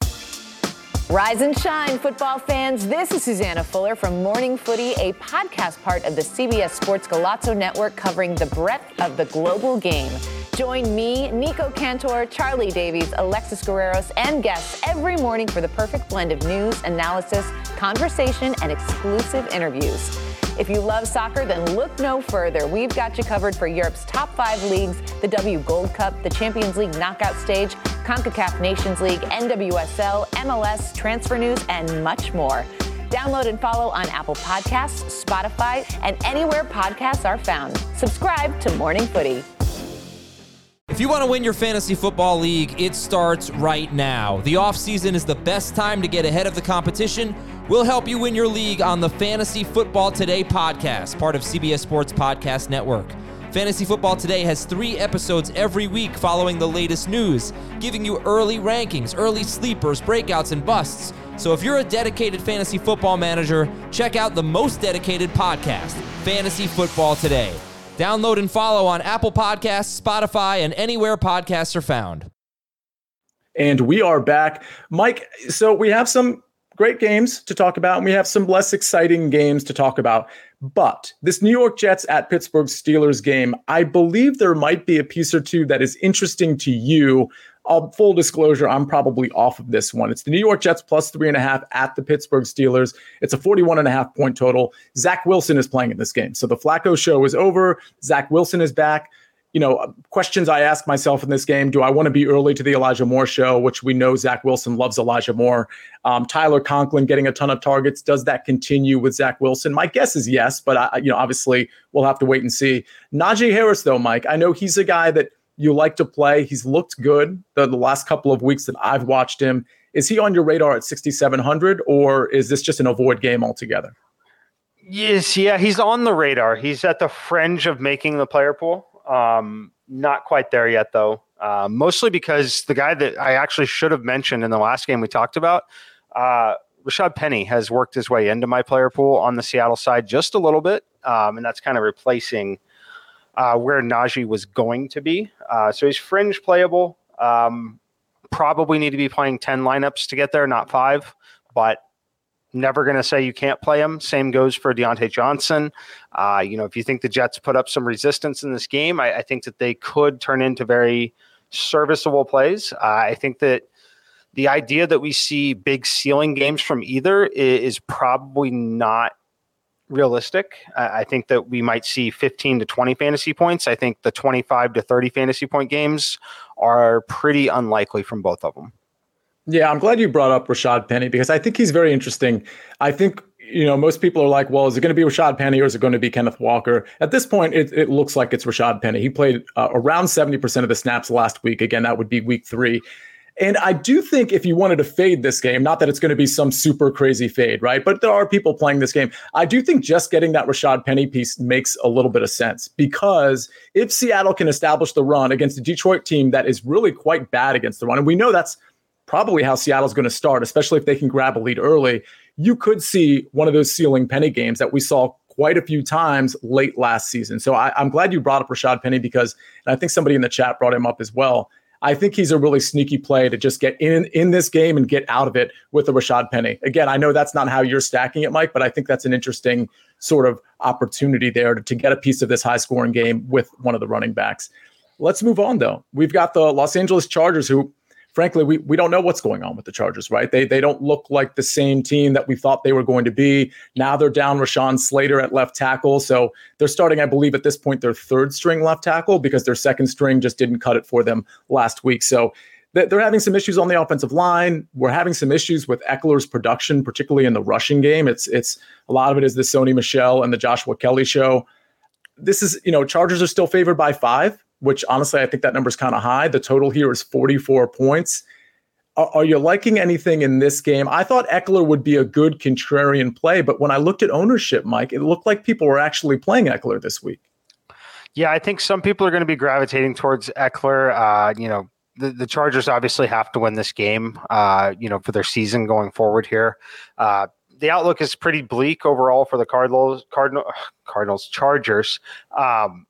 Rise and shine, football fans. This is Susanna Fuller from Morning Footy, a podcast part of the C B S Sports Golazo Network covering the breadth of the global game. Join me, Nico Cantor, Charlie Davies, Alexis Guerreros, and guests every morning for the perfect blend of news, analysis, conversation, and exclusive interviews. If you love soccer, then look no further. We've got you covered for Europe's top five leagues, the W Gold Cup, the Champions League knockout stage, CONCACAF Nations League, N W S L, M L S, transfer news, and much more. Download and follow on Apple Podcasts, Spotify, and anywhere podcasts are found. Subscribe to Morning Footy. If you want to win your fantasy football league, it starts right now. The offseason is the best time to get ahead of the competition. We'll help you win your league on the Fantasy Football Today podcast, part of C B S Sports Podcast Network. Fantasy Football Today has three episodes every week following the latest news, giving you early rankings, early sleepers, breakouts, and busts. So if you're a dedicated fantasy football manager, check out the most dedicated podcast, Fantasy Football Today. Download and follow on Apple Podcasts, Spotify, and anywhere podcasts are found. And we are back. Mike, so we have some great games to talk about, and we have some less exciting games to talk about. But this New York Jets at Pittsburgh Steelers game, I believe there might be a piece or two that is interesting to you. Uh, full disclosure, I'm probably off of this one. It's the New York Jets plus three and a half at the Pittsburgh Steelers. It's a forty-one and a half point total. Zach Wilson is playing in this game. So the Flacco show is over. Zach Wilson is back. You know, questions I ask myself in this game, do I want to be early to the Elijah Moore show, which we know Zach Wilson loves Elijah Moore. Um, Tyler Conklin getting a ton of targets. Does that continue with Zach Wilson? My guess is yes, but I, you know, obviously we'll have to wait and see. Najee Harris, though, Mike, I know he's a guy that you like to play. He's looked good the, the last couple of weeks that I've watched him. Is he on your radar at sixty-seven hundred, or is this just an avoid game altogether? Yes, yeah, he's on the radar. He's at the fringe of making the player pool. Um, not quite there yet, though. Uh, mostly because the guy that I actually should have mentioned in the last game we talked about, uh, Rashad Penny, has worked his way into my player pool on the Seattle side just a little bit, um, and that's kind of replacing uh, where Najee was going to be. Uh, so he's fringe playable. Um, probably need to be playing ten lineups to get there, not five, but never going to say you can't play him. Same goes for Deontay Johnson. Uh, you know, if you think the Jets put up some resistance in this game, I, I think that they could turn into very serviceable plays. Uh, I think that the idea that we see big ceiling games from either is, is probably not realistic. Uh, I think that we might see fifteen to twenty fantasy points. I think the twenty-five to thirty fantasy point games are pretty unlikely from both of them. Yeah, I'm glad you brought up Rashad Penny because I think he's very interesting. I think, you know, most people are like, well, is it going to be Rashad Penny or is it going to be Kenneth Walker? At this point, it, it looks like it's Rashad Penny. He played uh, around seventy percent of the snaps last week. Again, that would be week three. And I do think if you wanted to fade this game, not that it's going to be some super crazy fade, right? But there are people playing this game. I do think just getting that Rashad Penny piece makes a little bit of sense because if Seattle can establish the run against a Detroit team that is really quite bad against the run, and we know that's probably how Seattle's going to start, especially if they can grab a lead early, you could see one of those ceiling Penny games that we saw quite a few times late last season. So I, I'm glad you brought up Rashad Penny because, and I think somebody in the chat brought him up as well, I think he's a really sneaky play to just get in in this game and get out of it with a Rashad Penny. Again, I know that's not how you're stacking it, Mike, but I think that's an interesting sort of opportunity there to, to get a piece of this high-scoring game with one of the running backs. Let's move on, though. We've got the Los Angeles Chargers who, frankly, we, we don't know what's going on with the Chargers, right? They they don't look like the same team that we thought they were going to be. Now they're down Rashawn Slater at left tackle. So they're starting, I believe, at this point, their third string left tackle because their second string just didn't cut it for them last week. So they're having some issues on the offensive line. We're having some issues with Eckler's production, particularly in the rushing game. It's it's a lot of it is the Sony Michel and the Joshua Kelly show. This is, you know, Chargers are still favored by five, which honestly, I think that number is kind of high. The total here is forty-four points. Are, are you liking anything in this game? I thought Eckler would be a good contrarian play, but when I looked at ownership, Mike, it looked like people were actually playing Eckler this week. Yeah, I think some people are going to be gravitating towards Eckler. Uh, you know, the, the Chargers obviously have to win this game, uh, you know, for their season going forward here. Uh, the outlook is pretty bleak overall for the Cardinals, Cardinal, Cardinals, Chargers. Um,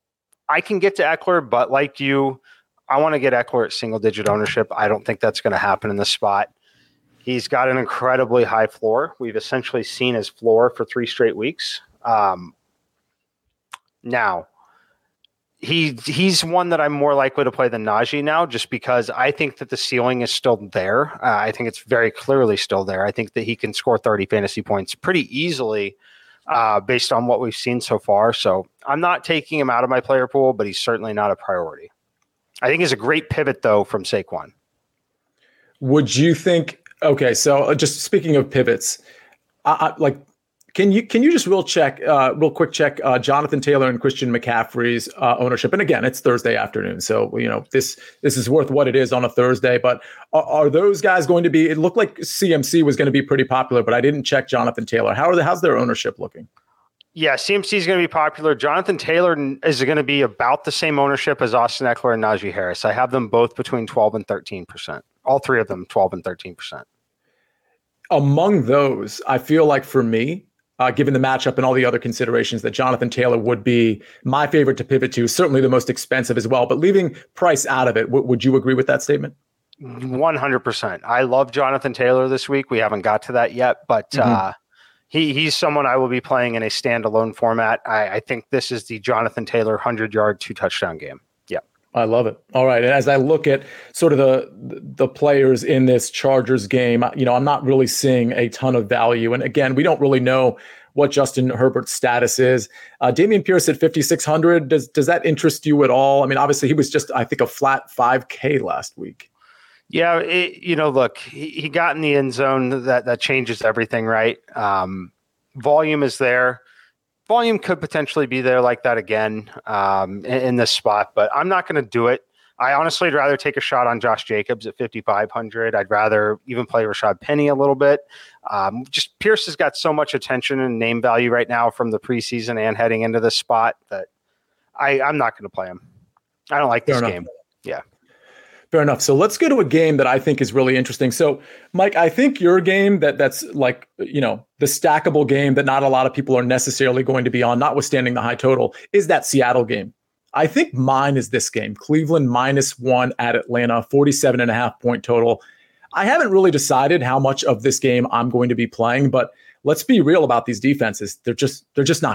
I can get to Eckler, but like you, I want to get Eckler at single-digit ownership. I don't think that's going to happen in this spot. He's got an incredibly high floor. We've essentially seen his floor for three straight weeks. Um, now, he he's one that I'm more likely to play than Najee now, just because I think that the ceiling is still there. Uh, I think it's very clearly still there. I think that he can score thirty fantasy points pretty easily uh, based on what we've seen so far. So I'm not taking him out of my player pool, but he's certainly not a priority. I think he's a great pivot, though, from Saquon. Would you think? Okay, so just speaking of pivots, I, I, like. Can you can you just real check, uh, real quick check uh, Jonathan Taylor and Christian McCaffrey's uh, ownership? And again, it's Thursday afternoon, so you know this this is worth what it is on a Thursday. But are, are those guys going to be? It looked like C M C was going to be pretty popular, but I didn't check Jonathan Taylor. How are the, how's their ownership looking? Yeah, C M C is going to be popular. Jonathan Taylor is going to be about the same ownership as Austin Eckler and Najee Harris. I have them both between twelve and thirteen percent. All three of them, twelve and thirteen percent. Among those, I feel like for me. Uh, given the matchup and all the other considerations, that Jonathan Taylor would be my favorite to pivot to, certainly the most expensive as well. But leaving price out of it, w- would you agree with that statement? one hundred percent. I love Jonathan Taylor this week. We haven't got to that yet, but mm-hmm. uh, he he's someone I will be playing in a standalone format. I, I think this is the Jonathan Taylor hundred-yard, two-touchdown game. Yeah. I love it. All right. And as I look at sort of the the players in this Chargers game, you know, I'm not really seeing a ton of value. And again, we don't really know what Justin Herbert's status is. Uh, Dameon Pierce at fifty-six hundred. Does does that interest you at all? I mean, obviously he was just, I think, a flat five K last week. Yeah. It, you know, look, he, he got in the end zone. That, that changes everything, right? Um, volume is there. Volume could potentially be there like that again um, in, in this spot, but I'm not going to do it. I honestly would rather take a shot on Josh Jacobs at fifty-five hundred. I'd rather even play Rashad Penny a little bit. Um, just Pierce has got so much attention and name value right now from the preseason and heading into this spot that I, I'm not going to play him. I don't like this game. Yeah. Fair enough. So let's go to a game that I think is really interesting. So, Mike, I think your game that that's like, you know, the stackable game that not a lot of people are necessarily going to be on, notwithstanding the high total, is that Seattle game. I think mine is this game. Cleveland minus one at Atlanta, forty-seven and a half point total. I haven't really decided how much of this game I'm going to be playing, but let's be real about these defenses. They're just they're just not good.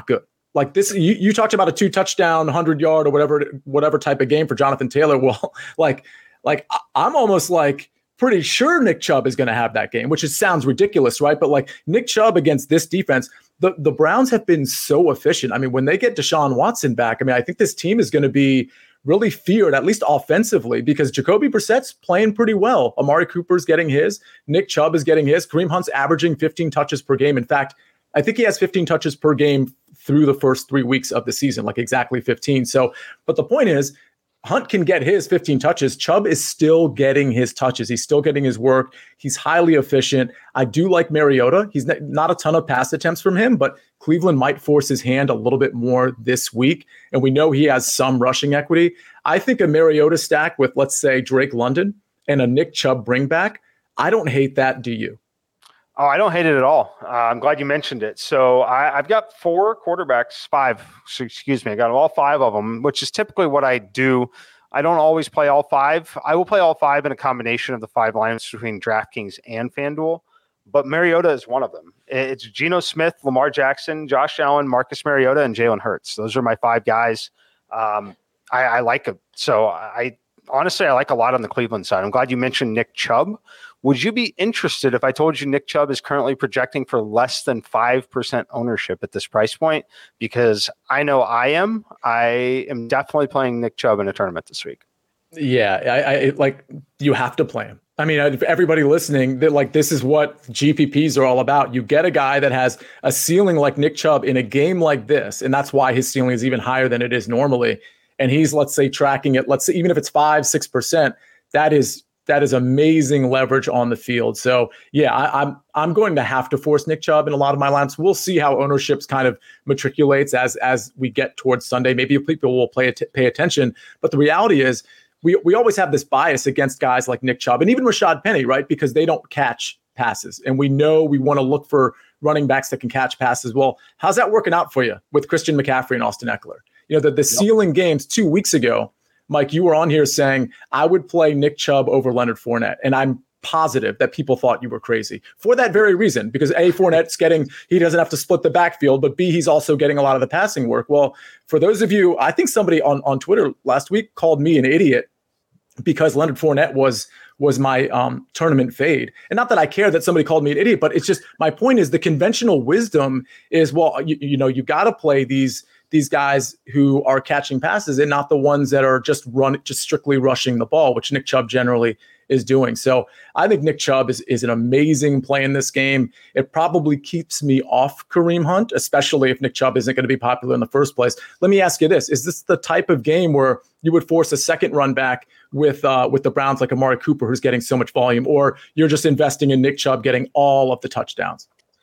Like this, you, you talked about a two touchdown, hundred yard or whatever, whatever type of game for Jonathan Taylor. Well, like, like I'm almost like pretty sure Nick Chubb is going to have that game, which is, sounds ridiculous, right? But like Nick Chubb against this defense, the, the Browns have been so efficient. I mean, when they get Deshaun Watson back, I mean, I think this team is going to be really feared, at least offensively, because Jacoby Brissett's playing pretty well. Amari Cooper's getting his. Nick Chubb is getting his. Kareem Hunt's averaging fifteen touches per game. In fact, I think he has fifteen touches per game through the first three weeks of the season, like exactly fifteen. So, but the point is, Hunt can get his fifteen touches. Chubb is still getting his touches. He's still getting his work. He's highly efficient. I do like Mariota. He's not a ton of pass attempts from him, but Cleveland might force his hand a little bit more this week. And we know he has some rushing equity. I think a Mariota stack with, let's say, Drake London and a Nick Chubb bring back, I don't hate that. Do you? Oh, I don't hate it at all. Uh, I'm glad you mentioned it. So I, I've got four quarterbacks, five, so excuse me. I got all five of them, which is typically what I do. I don't always play all five. I will play all five in a combination of the five lineups between DraftKings and FanDuel, but Mariota is one of them. It's Geno Smith, Lamar Jackson, Josh Allen, Marcus Mariota, and Jalen Hurts. Those are my five guys. Um, I, I like them. So I honestly, I like a lot on the Cleveland side. I'm glad you mentioned Nick Chubb. Would you be interested if I told you Nick Chubb is currently projecting for less than five percent ownership at this price point? Because I know I am. I am definitely playing Nick Chubb in a tournament this week. Yeah, I, I like you have to play him. I mean, everybody listening, that like this is what G P Ps are all about. You get a guy that has a ceiling like Nick Chubb in a game like this, and that's why his ceiling is even higher than it is normally. And he's, let's say, tracking it. Let's say even if it's five, six percent, that is. That is amazing leverage on the field. So yeah, I, I'm I'm going to have to force Nick Chubb in a lot of my lineups. We'll see how ownerships kind of matriculates as as we get towards Sunday. Maybe people will play pay attention. But the reality is, we we always have this bias against guys like Nick Chubb and even Rashad Penny, right? Because they don't catch passes, and we know we want to look for running backs that can catch passes. Well, how's that working out for you with Christian McCaffrey and Austin Eckler? You know, the the yep. ceiling games two weeks ago. Mike, you were on here saying I would play Nick Chubb over Leonard Fournette, and I'm positive that people thought you were crazy for that very reason, because A, Fournette's getting, he doesn't have to split the backfield, but B, he's also getting a lot of the passing work. Well, for those of you, I think somebody on, on Twitter last week called me an idiot because Leonard Fournette was was my um, tournament fade. And not that I care that somebody called me an idiot, but it's just, my point is the conventional wisdom is, well, you, you know, you got to play these these guys who are catching passes and not the ones that are just run, just strictly rushing the ball, which Nick Chubb generally is doing. So I think Nick Chubb is, is an amazing play in this game. It probably keeps me off Kareem Hunt, especially if Nick Chubb isn't going to be popular in the first place. Let me ask you this. Is this the type of game where you would force a second run back with, uh, with the Browns like Amari Cooper, who's getting so much volume, or you're just investing in Nick Chubb getting all of the touchdowns?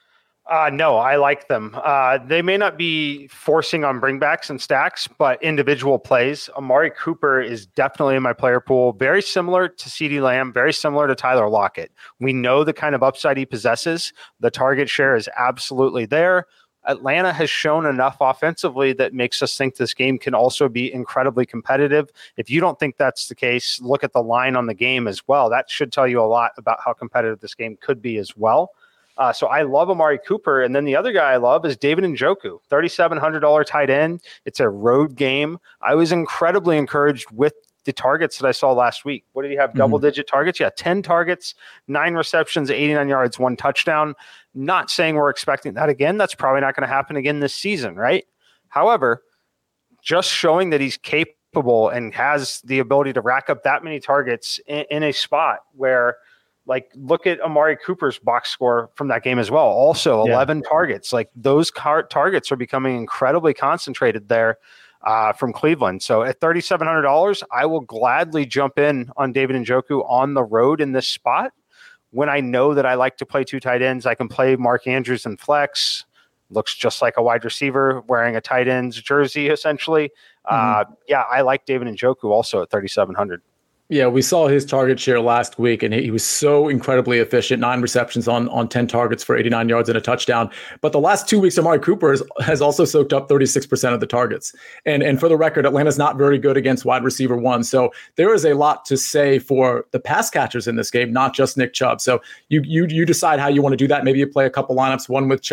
Uh, no, I like them. Uh, they may not be forcing on bringbacks and stacks, but individual plays. Amari Cooper is definitely in my player pool. Very similar to CeeDee Lamb, very similar to Tyler Lockett. We know the kind of upside he possesses. The target share is absolutely there. Atlanta has shown enough offensively that makes us think this game can also be incredibly competitive. If you don't think that's the case, look at the line on the game as well. That should tell you a lot about how competitive this game could be as well. Uh, so I love Amari Cooper. And then the other guy I love is David Njoku, thirty-seven hundred dollars tight end. It's a road game. I was incredibly encouraged with the targets that I saw last week. What did he have? Mm-hmm. Double digit targets? Yeah, ten targets, nine receptions, eighty-nine yards, one touchdown. Not saying we're expecting that again. That's probably not going to happen again this season, right? However, just showing that he's capable and has the ability to rack up that many targets in, in a spot where, like, look at Amari Cooper's box score from that game as well. Also, eleven yeah. targets. Like, those car- targets are becoming incredibly concentrated there uh, from Cleveland. So at thirty-seven hundred dollars, I will gladly jump in on David Njoku on the road in this spot. When I know that I like to play two tight ends, I can play Mark Andrews in flex. Looks just like a wide receiver wearing a tight end's jersey, essentially. Mm-hmm. Uh, yeah, I like David Njoku also at thirty-seven hundred. Yeah, we saw his target share last week, and he was so incredibly efficient, nine receptions on, on ten targets for eighty-nine yards and a touchdown. But the last two weeks, Amari Cooper has, has also soaked up thirty-six percent of the targets. And, and for the record, Atlanta's not very good against wide receiver one. So there is a lot to say for the pass catchers in this game, not just Nick Chubb. So you you you decide how you want to do that. Maybe you play a couple lineups, one with Chubb,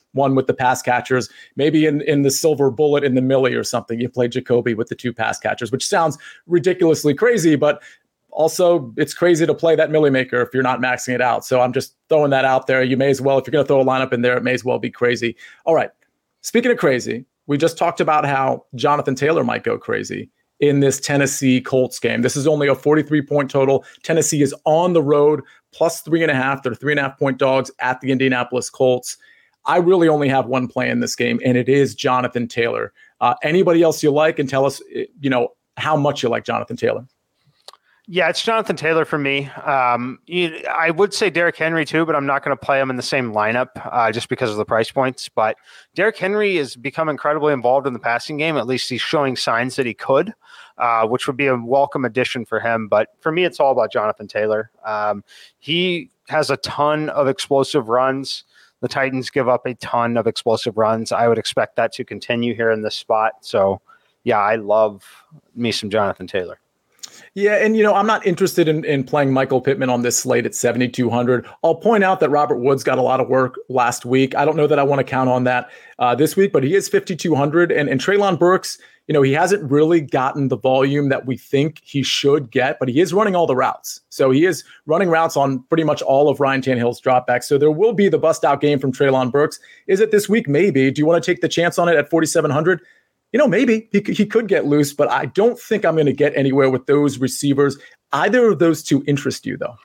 one with the pass catchers. Maybe in, in the silver bullet in the Millie or something, you play Jacoby with the two pass catchers, which sounds ridiculously crazy, but also it's crazy to play that Millie Maker if you're not maxing it out. So I'm just throwing that out there. You may as well, if you're going to throw a lineup in there, it may as well be crazy. All right. Speaking of crazy, we just talked about how Jonathan Taylor might go crazy in this Tennessee Colts game. This is only a forty-three point total. Tennessee is on the road, plus three and a half. They're three and a half point dogs at the Indianapolis Colts. I really only have one play in this game, and it is Jonathan Taylor. Uh, anybody else you like, and tell us, you know, how much you like Jonathan Taylor. Yeah, it's Jonathan Taylor for me. Um, you, I would say Derrick Henry too, but I'm not going to play him in the same lineup uh, just because of the price points. But Derrick Henry has become incredibly involved in the passing game. At least he's showing signs that he could, uh, which would be a welcome addition for him. But for me, it's all about Jonathan Taylor. Um, he has a ton of explosive runs. The Titans give up a ton of explosive runs. I would expect that to continue here in this spot. So, yeah, I love me some Jonathan Taylor. Yeah, and, you know, I'm not interested in, in playing Michael Pittman on this slate at seventy-two hundred. I'll point out that Robert Woods got a lot of work last week. I don't know that I want to count on that uh, this week, but he is fifty-two hundred. And, and Treylon Burks, you know, he hasn't really gotten the volume that we think he should get, but he is running all the routes. So he is running routes on pretty much all of Ryan Tannehill's dropbacks. So there will be the bust-out game from Treylon Burks. Is it this week? Maybe. Do you want to take the chance on it at forty-seven hundred? You know, maybe he, he could get loose, but I don't think I'm going to get anywhere with those receivers. Either of those two interest you, though?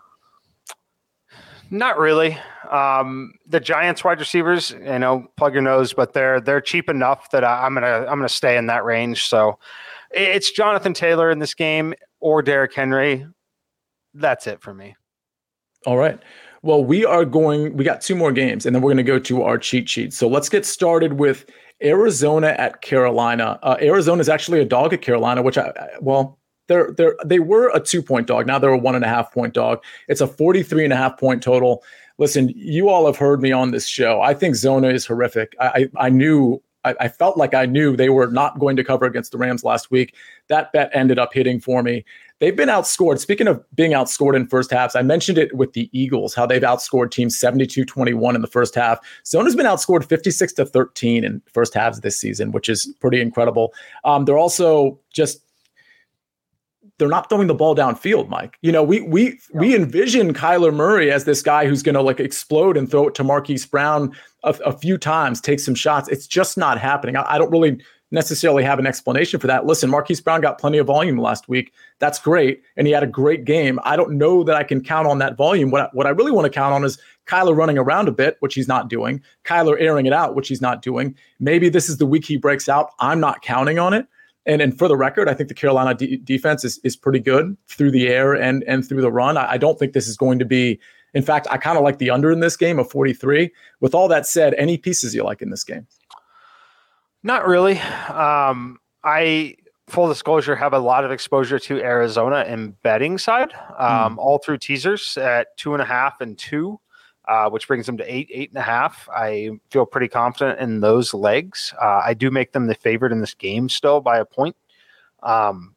Not really. Um, the Giants wide receivers, you know, plug your nose, but they're they're cheap enough that I, I'm gonna I'm gonna stay in that range. So it's Jonathan Taylor in this game or Derrick Henry. That's it for me. All right. Well, we are going. We got two more games, and then we're going to go to our cheat sheet. So let's get started with Arizona at Carolina. Uh, Arizona is actually a dog at Carolina, which I, well, they're they're they were a two point dog. Now they're a one and a half point dog. It's a forty-three and a half point total. Listen, you all have heard me on this show. I think Zona is horrific. I I, I knew. I, I felt like I knew they were not going to cover against the Rams last week. That bet ended up hitting for me. They've been outscored. Speaking of being outscored in first halves, I mentioned it with the Eagles, how they've outscored teams seventy-two twenty-one in the first half. Zona's been outscored fifty-six to thirteen in first halves this season, which is pretty incredible. Um, they're also just they're not throwing the ball downfield, Mike. You know, we we we envision Kyler Murray as this guy who's going to like explode and throw it to Marquise Brown a, a few times, take some shots. It's just not happening. I, I don't really necessarily have an explanation for that. Listen, Marquise Brown got plenty of volume last week. That's great. And he had a great game. I don't know that I can count on that volume. What I, what I really want to count on is Kyler running around a bit, which he's not doing. Kyler airing it out, which he's not doing. Maybe this is the week he breaks out. I'm not counting on it. And and for the record, I think the Carolina de- defense is is pretty good through the air and, and through the run. I, I don't think this is going to be, in fact, I kind of like the under in this game of forty-three. With all that said, any pieces you like in this game? Not really. Um, I, full disclosure, have a lot of exposure to Arizona in betting side, um, mm. all through teasers at two and a half and two, uh, which brings them to eight, eight and a half. I feel pretty confident in those legs. Uh, I do make them the favorite in this game still by a point. Um,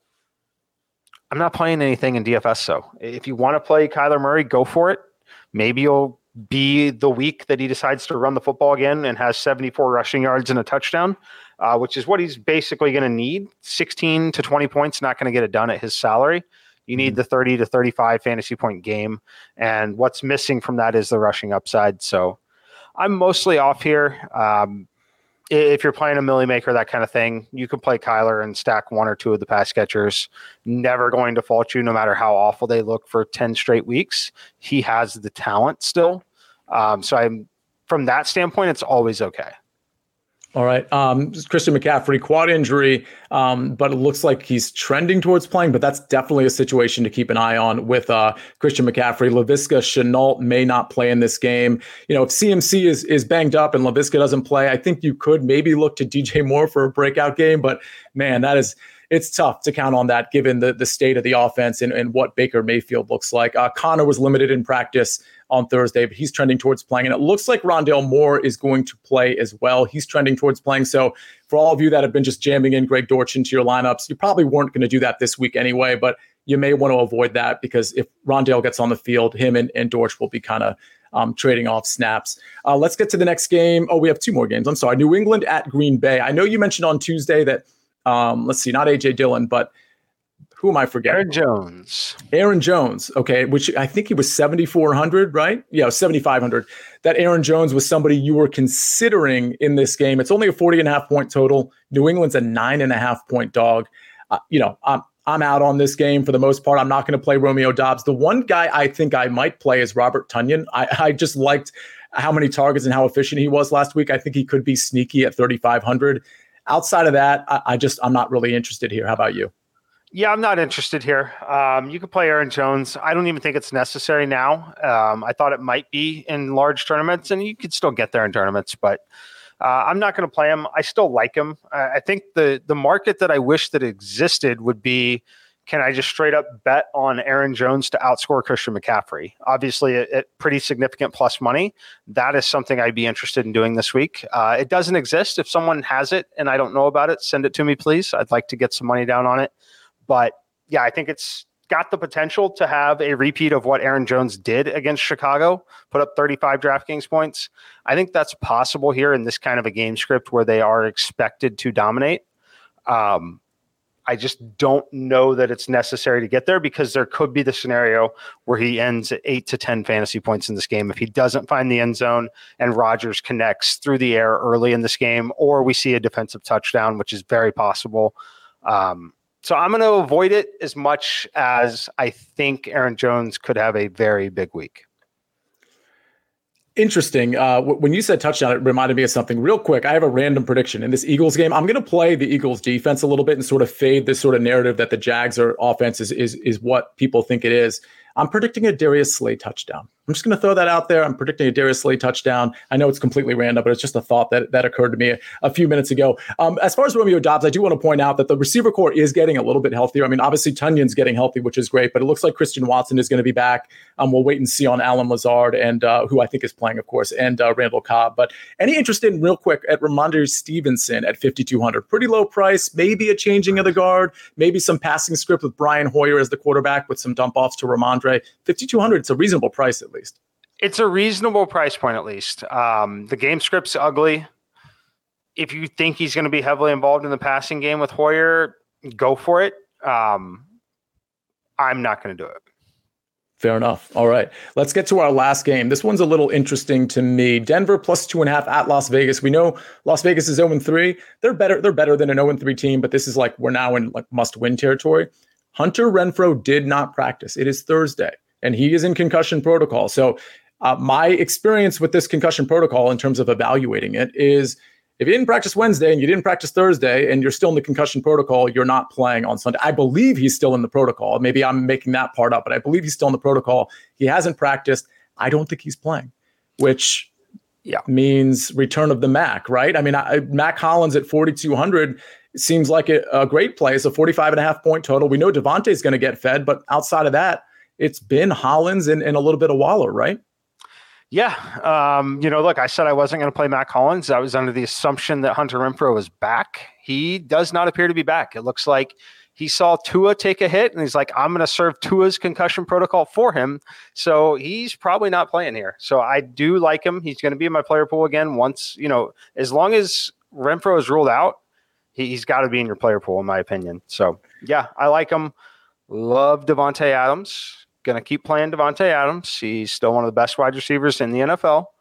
I'm not playing anything in D F S, so if you want to play Kyler Murray, go for it. Maybe you'll be the week that he decides to run the football again and has seventy-four rushing yards and a touchdown, uh, which is what he's basically going to need. sixteen to twenty points, not going to get it done at his salary. You need mm-hmm. the thirty to thirty-five fantasy point game. And what's missing from that is the rushing upside. So I'm mostly off here. Um, if you're playing a Millie Maker, that kind of thing, you can play Kyler and stack one or two of the pass catchers. Never going to fault you, no matter how awful they look for ten straight weeks. He has the talent still. Um, so I'm from that standpoint, it's always okay. All right. Um, Christian McCaffrey, quad injury, um, but it looks like he's trending towards playing, but that's definitely a situation to keep an eye on with uh, Christian McCaffrey. Laviska Shenault may not play in this game. You know, if C M C is is banged up and Laviska doesn't play, I think you could maybe look to D J Moore for a breakout game, but man, that is, it's tough to count on that given the, the state of the offense and, and what Baker Mayfield looks like. Uh, Connor was limited in practice on Thursday, but he's trending towards playing. And it looks like Rondale Moore is going to play as well. He's trending towards playing. So for all of you that have been just jamming in Greg Dortch into your lineups, you probably weren't going to do that this week anyway, but you may want to avoid that because if Rondale gets on the field, him and, and Dortch will be kind of um, trading off snaps. Uh, let's get to the next game. Oh, we have two more games. I'm sorry. New England at Green Bay. I know you mentioned on Tuesday that, um, let's see, not A J Dillon, but who am I forgetting? Aaron Jones. Aaron Jones, okay, which I think he was seventy-four hundred, right? Yeah, seventy-five hundred. That Aaron Jones was somebody you were considering in this game. It's only a forty and a half point total. New England's a nine and a half point dog. Uh, you know, I'm, I'm out on this game for the most part. I'm not going to play Romeo Doubs. The one guy I think I might play is Robert Tonyan. I, I just liked how many targets and how efficient he was last week. I think he could be sneaky at thirty-five hundred. Outside of that, I, I just, I'm not really interested here. How about you? Yeah, I'm not interested here. Um, you can play Aaron Jones. I don't even think it's necessary now. Um, I thought it might be in large tournaments, and you could still get there in tournaments, but uh, I'm not going to play him. I still like him. Uh, I think the the market that I wish that existed would be, can I just straight up bet on Aaron Jones to outscore Christian McCaffrey? Obviously, at, at pretty significant plus money. That is something I'd be interested in doing this week. Uh, it doesn't exist. If someone has it and I don't know about it, send it to me, please. I'd like to get some money down on it. But yeah, I think it's got the potential to have a repeat of what Aaron Jones did against Chicago, put up thirty-five DraftKings points. I think that's possible here in this kind of a game script where they are expected to dominate. Um, I just don't know that it's necessary to get there, because there could be the scenario where he ends at eight to ten fantasy points in this game if he doesn't find the end zone and Rodgers connects through the air early in this game, or we see a defensive touchdown, which is very possible. Um, So I'm going to avoid it as much as I think Aaron Jones could have a very big week. Interesting. Uh, w- when you said touchdown, it reminded me of something real quick. I have a random prediction in this Eagles game. I'm going to play the Eagles defense a little bit and sort of fade this sort of narrative that the Jags are offense is, is, is what people think it is. I'm predicting a Darius Slay touchdown. I'm just going to throw that out there. I'm predicting a Darius Slay touchdown. I know it's completely random, but it's just a thought that, that occurred to me a, a few minutes ago. Um, as far as Romeo Doubs, I do want to point out that the receiver core is getting a little bit healthier. I mean, obviously Tunyan's getting healthy, which is great, but it looks like Christian Watson is going to be back. Um, we'll wait and see on Alan Lazard, and uh, who I think is playing, of course, and uh, Randall Cobb. But any interest in, real quick, at Ramondre Stevenson at fifty-two hundred? Pretty low price, maybe a changing of the guard, maybe some passing script with Brian Hoyer as the quarterback with some dump offs to Ramondre. fifty-two hundred, it's a reasonable price at least. It's a reasonable price point, at least. Um, the game script's ugly. If you think he's going to be heavily involved in the passing game with Hoyer, go for it. Um, I'm not going to do it. Fair enough. All right. Let's get to our last game. This one's a little interesting to me. Denver plus two and a half at Las Vegas. We know Las Vegas is oh and three. They're better. They're better than an oh and three team, but this is like, we're now in like must-win territory. Hunter Renfrow did not practice. It is Thursday, and he is in concussion protocol. So uh, my experience with this concussion protocol in terms of evaluating it is, if you didn't practice Wednesday and you didn't practice Thursday and you're still in the concussion protocol, you're not playing on Sunday. I believe he's still in the protocol. Maybe I'm making that part up, but I believe he's still in the protocol. He hasn't practiced. I don't think he's playing, which yeah. means return of the Mac, right? I mean, I, Mac Hollins at forty-two hundred seems like a, a great play. It's a forty-five and a half point total. We know Devontae is going to get fed, but outside of that, it's been Hollins and, and a little bit of Waller, right? Yeah. Um, you know, look, I said I wasn't going to play Mac Hollins. I was under the assumption that Hunter Renfrow was back. He does not appear to be back. It looks like he saw Tua take a hit and he's like, I'm going to serve Tua's concussion protocol for him. So he's probably not playing here. So I do like him. He's going to be in my player pool again once, you know, as long as Renfrow is ruled out, he, he's got to be in your player pool, in my opinion. So yeah, I like him. Love Devontae Adams. Going to keep playing Devontae Adams. He's still one of the best wide receivers in the N F L.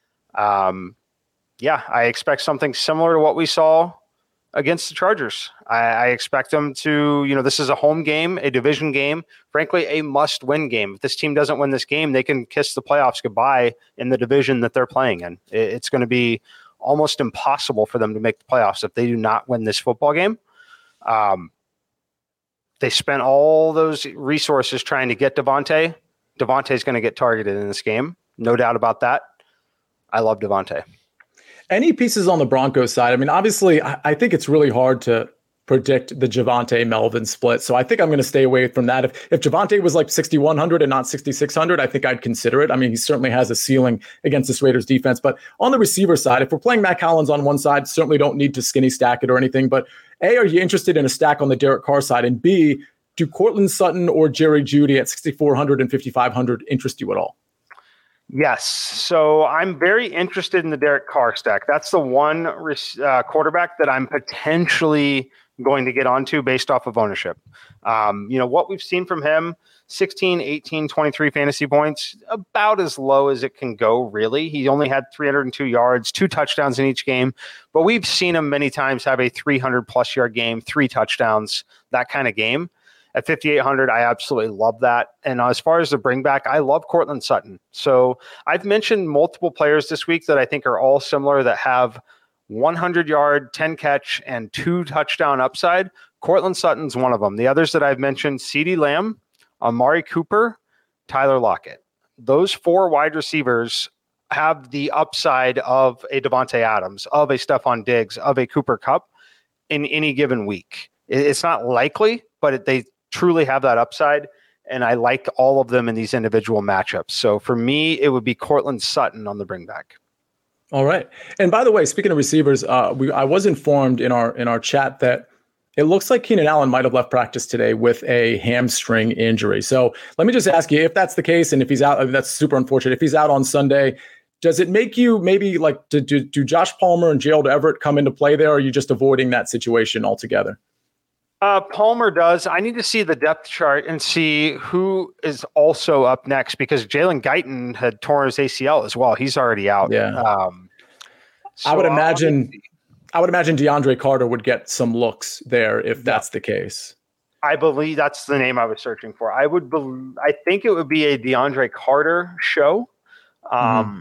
Um, yeah, I expect something similar to what we saw against the Chargers. I, I expect them to, you know, this is a home game, a division game, frankly, a must-win game. If this team doesn't win this game, they can kiss the playoffs goodbye in the division that they're playing in. It, it's going to be almost impossible for them to make the playoffs if they do not win this football game. Um, They spent all those resources trying to get Devontae. Devontae's going to get targeted in this game. No doubt about that. I love Devontae. Any pieces on the Broncos side? I mean, obviously, I, I think it's really hard to predict the Javonte Melvin split. So I think I'm going to stay away from that. If if Javonte was like sixty-one hundred and not sixty-six hundred, I think I'd consider it. I mean, he certainly has a ceiling against this Raiders defense. But on the receiver side, if we're playing Mac Hollins on one side, certainly don't need to skinny stack it or anything. But A, are you interested in a stack on the Derek Carr side? And B, do Cortland Sutton or Jerry Jeudy at sixty-four hundred and fifty-five hundred interest you at all? Yes. So I'm very interested in the Derek Carr stack. That's the one uh, quarterback that I'm potentially going to get onto based off of ownership. Um, you know, what we've seen from him, sixteen, eighteen, twenty-three fantasy points, about as low as it can go, really. He only had three hundred two yards, two touchdowns in each game, but we've seen him many times have a three hundred plus yard game, three touchdowns, that kind of game. At fifty-eight hundred, I absolutely love that. And as far as the bring back, I love Cortland Sutton. So I've mentioned multiple players this week that I think are all similar that have one hundred yard, ten catch, and two touchdown upside. Cortland Sutton's one of them. The others that I've mentioned, CeeDee Lamb, Amari Cooper, Tyler Lockett. Those four wide receivers have the upside of a Devontae Adams, of a Stephon Diggs, of a Cooper Kupp in any given week. It's not likely, but it, they truly have that upside, and I like all of them in these individual matchups. So for me, it would be Cortland Sutton on the bring back. All right. And by the way, speaking of receivers, uh, we I was informed in our in our chat that it looks like Keenan Allen might have left practice today with a hamstring injury. So let me just ask you, if that's the case, and if he's out, I mean, that's super unfortunate. If he's out on Sunday, does it make you maybe like, do, do, do Josh Palmer and Gerald Everett come into play there, or are you just avoiding that situation altogether? Uh, Palmer does. I need to see the depth chart and see who is also up next, because Jalen Guyton had torn his A C L as well. He's already out. Yeah. Um, so I would imagine, I would imagine DeAndre Carter would get some looks there if that's the case. I believe that's the name I was searching for. I would, be, I think it would be a DeAndre Carter show. Um, mm-hmm.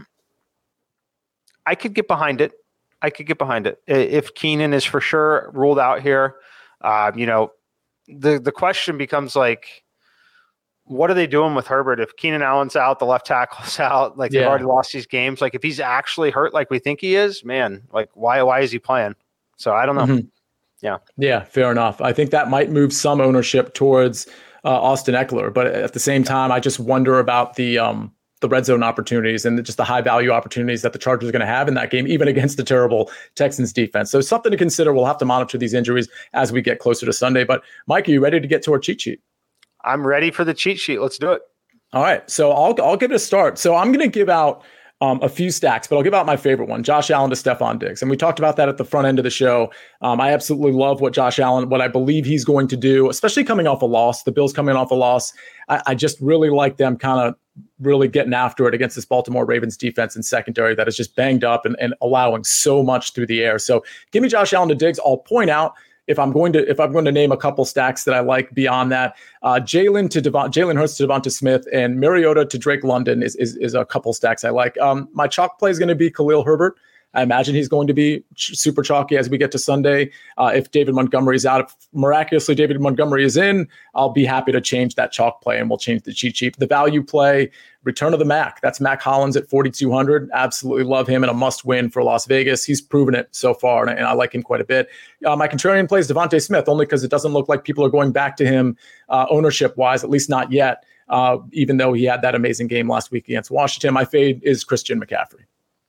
I could get behind it. I could get behind it if Keenan is for sure ruled out here. Uh, you know, the, the question becomes like, what are they doing with Herbert? If Keenan Allen's out, the left tackle's out, like yeah. they've already lost these games. Like if he's actually hurt, like we think he is, man, like why, why is he playing? So I don't know. Mm-hmm. Yeah. Yeah. Fair enough. I think that might move some ownership towards uh, Austin Eckler, but at the same time, I just wonder about the, um, the red zone opportunities and just the high value opportunities that the Chargers are going to have in that game, even against the terrible Texans defense. So something to consider. We'll have to monitor these injuries as we get closer to Sunday. But Mike, are you ready to get to our cheat sheet? I'm ready for the cheat sheet. Let's do it. All right. So I'll, I'll give it a start. So I'm going to give out um, a few stacks, but I'll give out my favorite one, Josh Allen to Stephon Diggs. And we talked about that at the front end of the show. Um, I absolutely love what Josh Allen, what I believe he's going to do, especially coming off a loss, the Bills coming off a loss. I, I just really like them kind of really getting after it against this Baltimore Ravens defense and secondary that is just banged up and, and allowing so much through the air. So give me Josh Allen to Diggs. I'll point out if I'm going to if I'm going to name a couple stacks that I like beyond that, uh, Jalen to Devon, Jalen Hurts to Devonta Smith and Mariota to Drake London is is, is a couple stacks I like. Um, my chalk play is going to be Khalil Herbert. I imagine he's going to be ch- super chalky as we get to Sunday. Uh, if David Montgomery is out, if miraculously David Montgomery is in, I'll be happy to change that chalk play and we'll change the cheat sheet. The value play, return of the Mac. That's Mac Hollins at forty-two hundred. Absolutely love him and a must win for Las Vegas. He's proven it so far, and I, and I like him quite a bit. Uh, my contrarian play is Devonta Smith, only because it doesn't look like people are going back to him uh, ownership-wise, at least not yet, uh, even though he had that amazing game last week against Washington. My fade is Christian McCaffrey.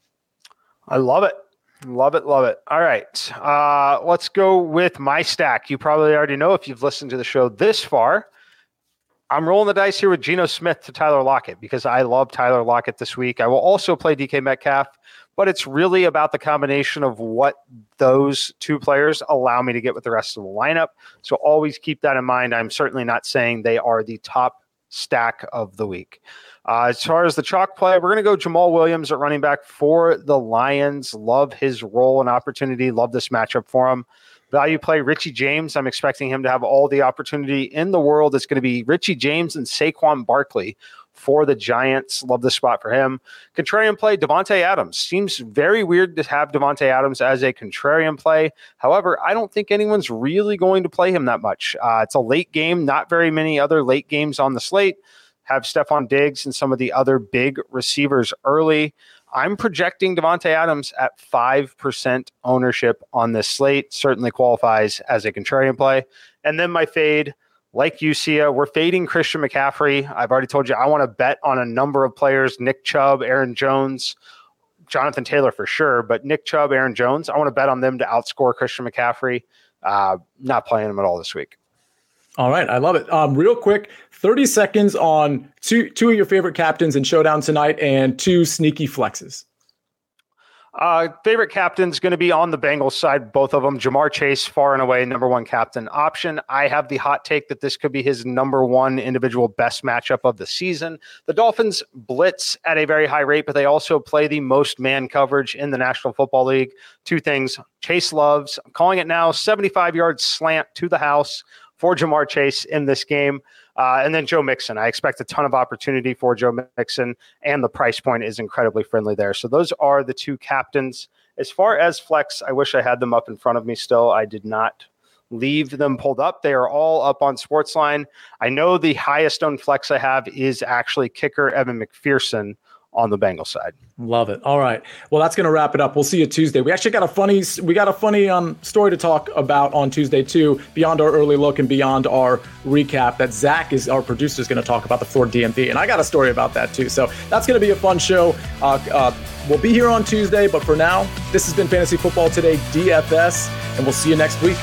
I love it. Love it. Love it. All right. Uh, let's go with my stack. You probably already know if you've listened to the show this far. I'm rolling the dice here with Geno Smith to Tyler Lockett because I love Tyler Lockett this week. I will also play D K Metcalf, but it's really about the combination of what those two players allow me to get with the rest of the lineup. So always keep that in mind. I'm certainly not saying they are the top stack of the week. Uh, as far as the chalk play, we're going to go Jamal Williams at running back for the Lions. Love his role and opportunity. Love this matchup for him. Value play, Richie James. I'm expecting him to have all the opportunity in the world. It's going to be Richie James and Saquon Barkley for the Giants. Love this spot for him. Contrarian play, Devontae Adams. Seems very weird to have Devontae Adams as a contrarian play. However, I don't think anyone's really going to play him that much. Uh, it's a late game. Not very many other late games on the slate. Have Stephon Diggs and some of the other big receivers early. I'm projecting Devontae Adams at five percent ownership on this slate. Certainly qualifies as a contrarian play. And then my fade, like you, Sia, we're fading Christian McCaffrey. I've already told you I want to bet on a number of players, Nick Chubb, Aaron Jones, Jonathan Taylor for sure, but Nick Chubb, Aaron Jones, I want to bet on them to outscore Christian McCaffrey. Uh, not playing him at all this week. All right, I love it. Um, real quick, thirty seconds on two two of your favorite captains in Showdown tonight and two sneaky flexes. Uh, favorite captain's going to be on the Bengals side, both of them. Ja'Marr Chase, far and away, number one captain option. I have the hot take that this could be his number one individual best matchup of the season. The Dolphins blitz at a very high rate, but they also play the most man coverage in the National Football League. Two things Chase loves, I'm calling it now, seventy-five yard slant to the house for Ja'Marr Chase in this game. Uh, and then Joe Mixon. I expect a ton of opportunity for Joe Mixon, and the price point is incredibly friendly there. So those are the two captains. As far as flex, I wish I had them up in front of me still. I did not leave them pulled up. They are all up on Sportsline. I know the highest owned flex I have is actually kicker Evan McPherson on the Bengals side. Love it. All right. Well, that's going to wrap it up. We'll see you Tuesday. We actually got a funny, we got a funny um, story to talk about on Tuesday too, beyond our early look and beyond our recap that Zach is our producer is going to talk about the Ford D M V. And I got a story about that too. So that's going to be a fun show. Uh, uh, we'll be here on Tuesday, but for now, this has been Fantasy Football Today D F S, and we'll see you next week.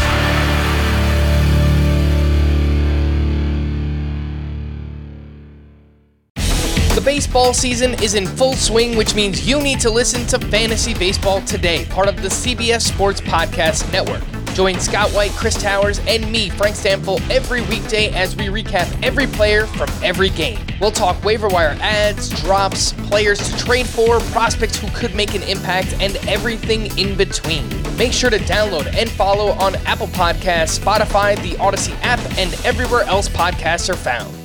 The baseball season is in full swing, which means you need to listen to Fantasy Baseball Today, part of the C B S Sports Podcast Network. Join Scott White, Chris Towers, and me, Frank Stample, every weekday as we recap every player from every game. We'll talk waiver wire ads, drops, players to trade for, prospects who could make an impact, and everything in between. Make sure to download and follow on Apple Podcasts, Spotify, the Odyssey app, and everywhere else podcasts are found.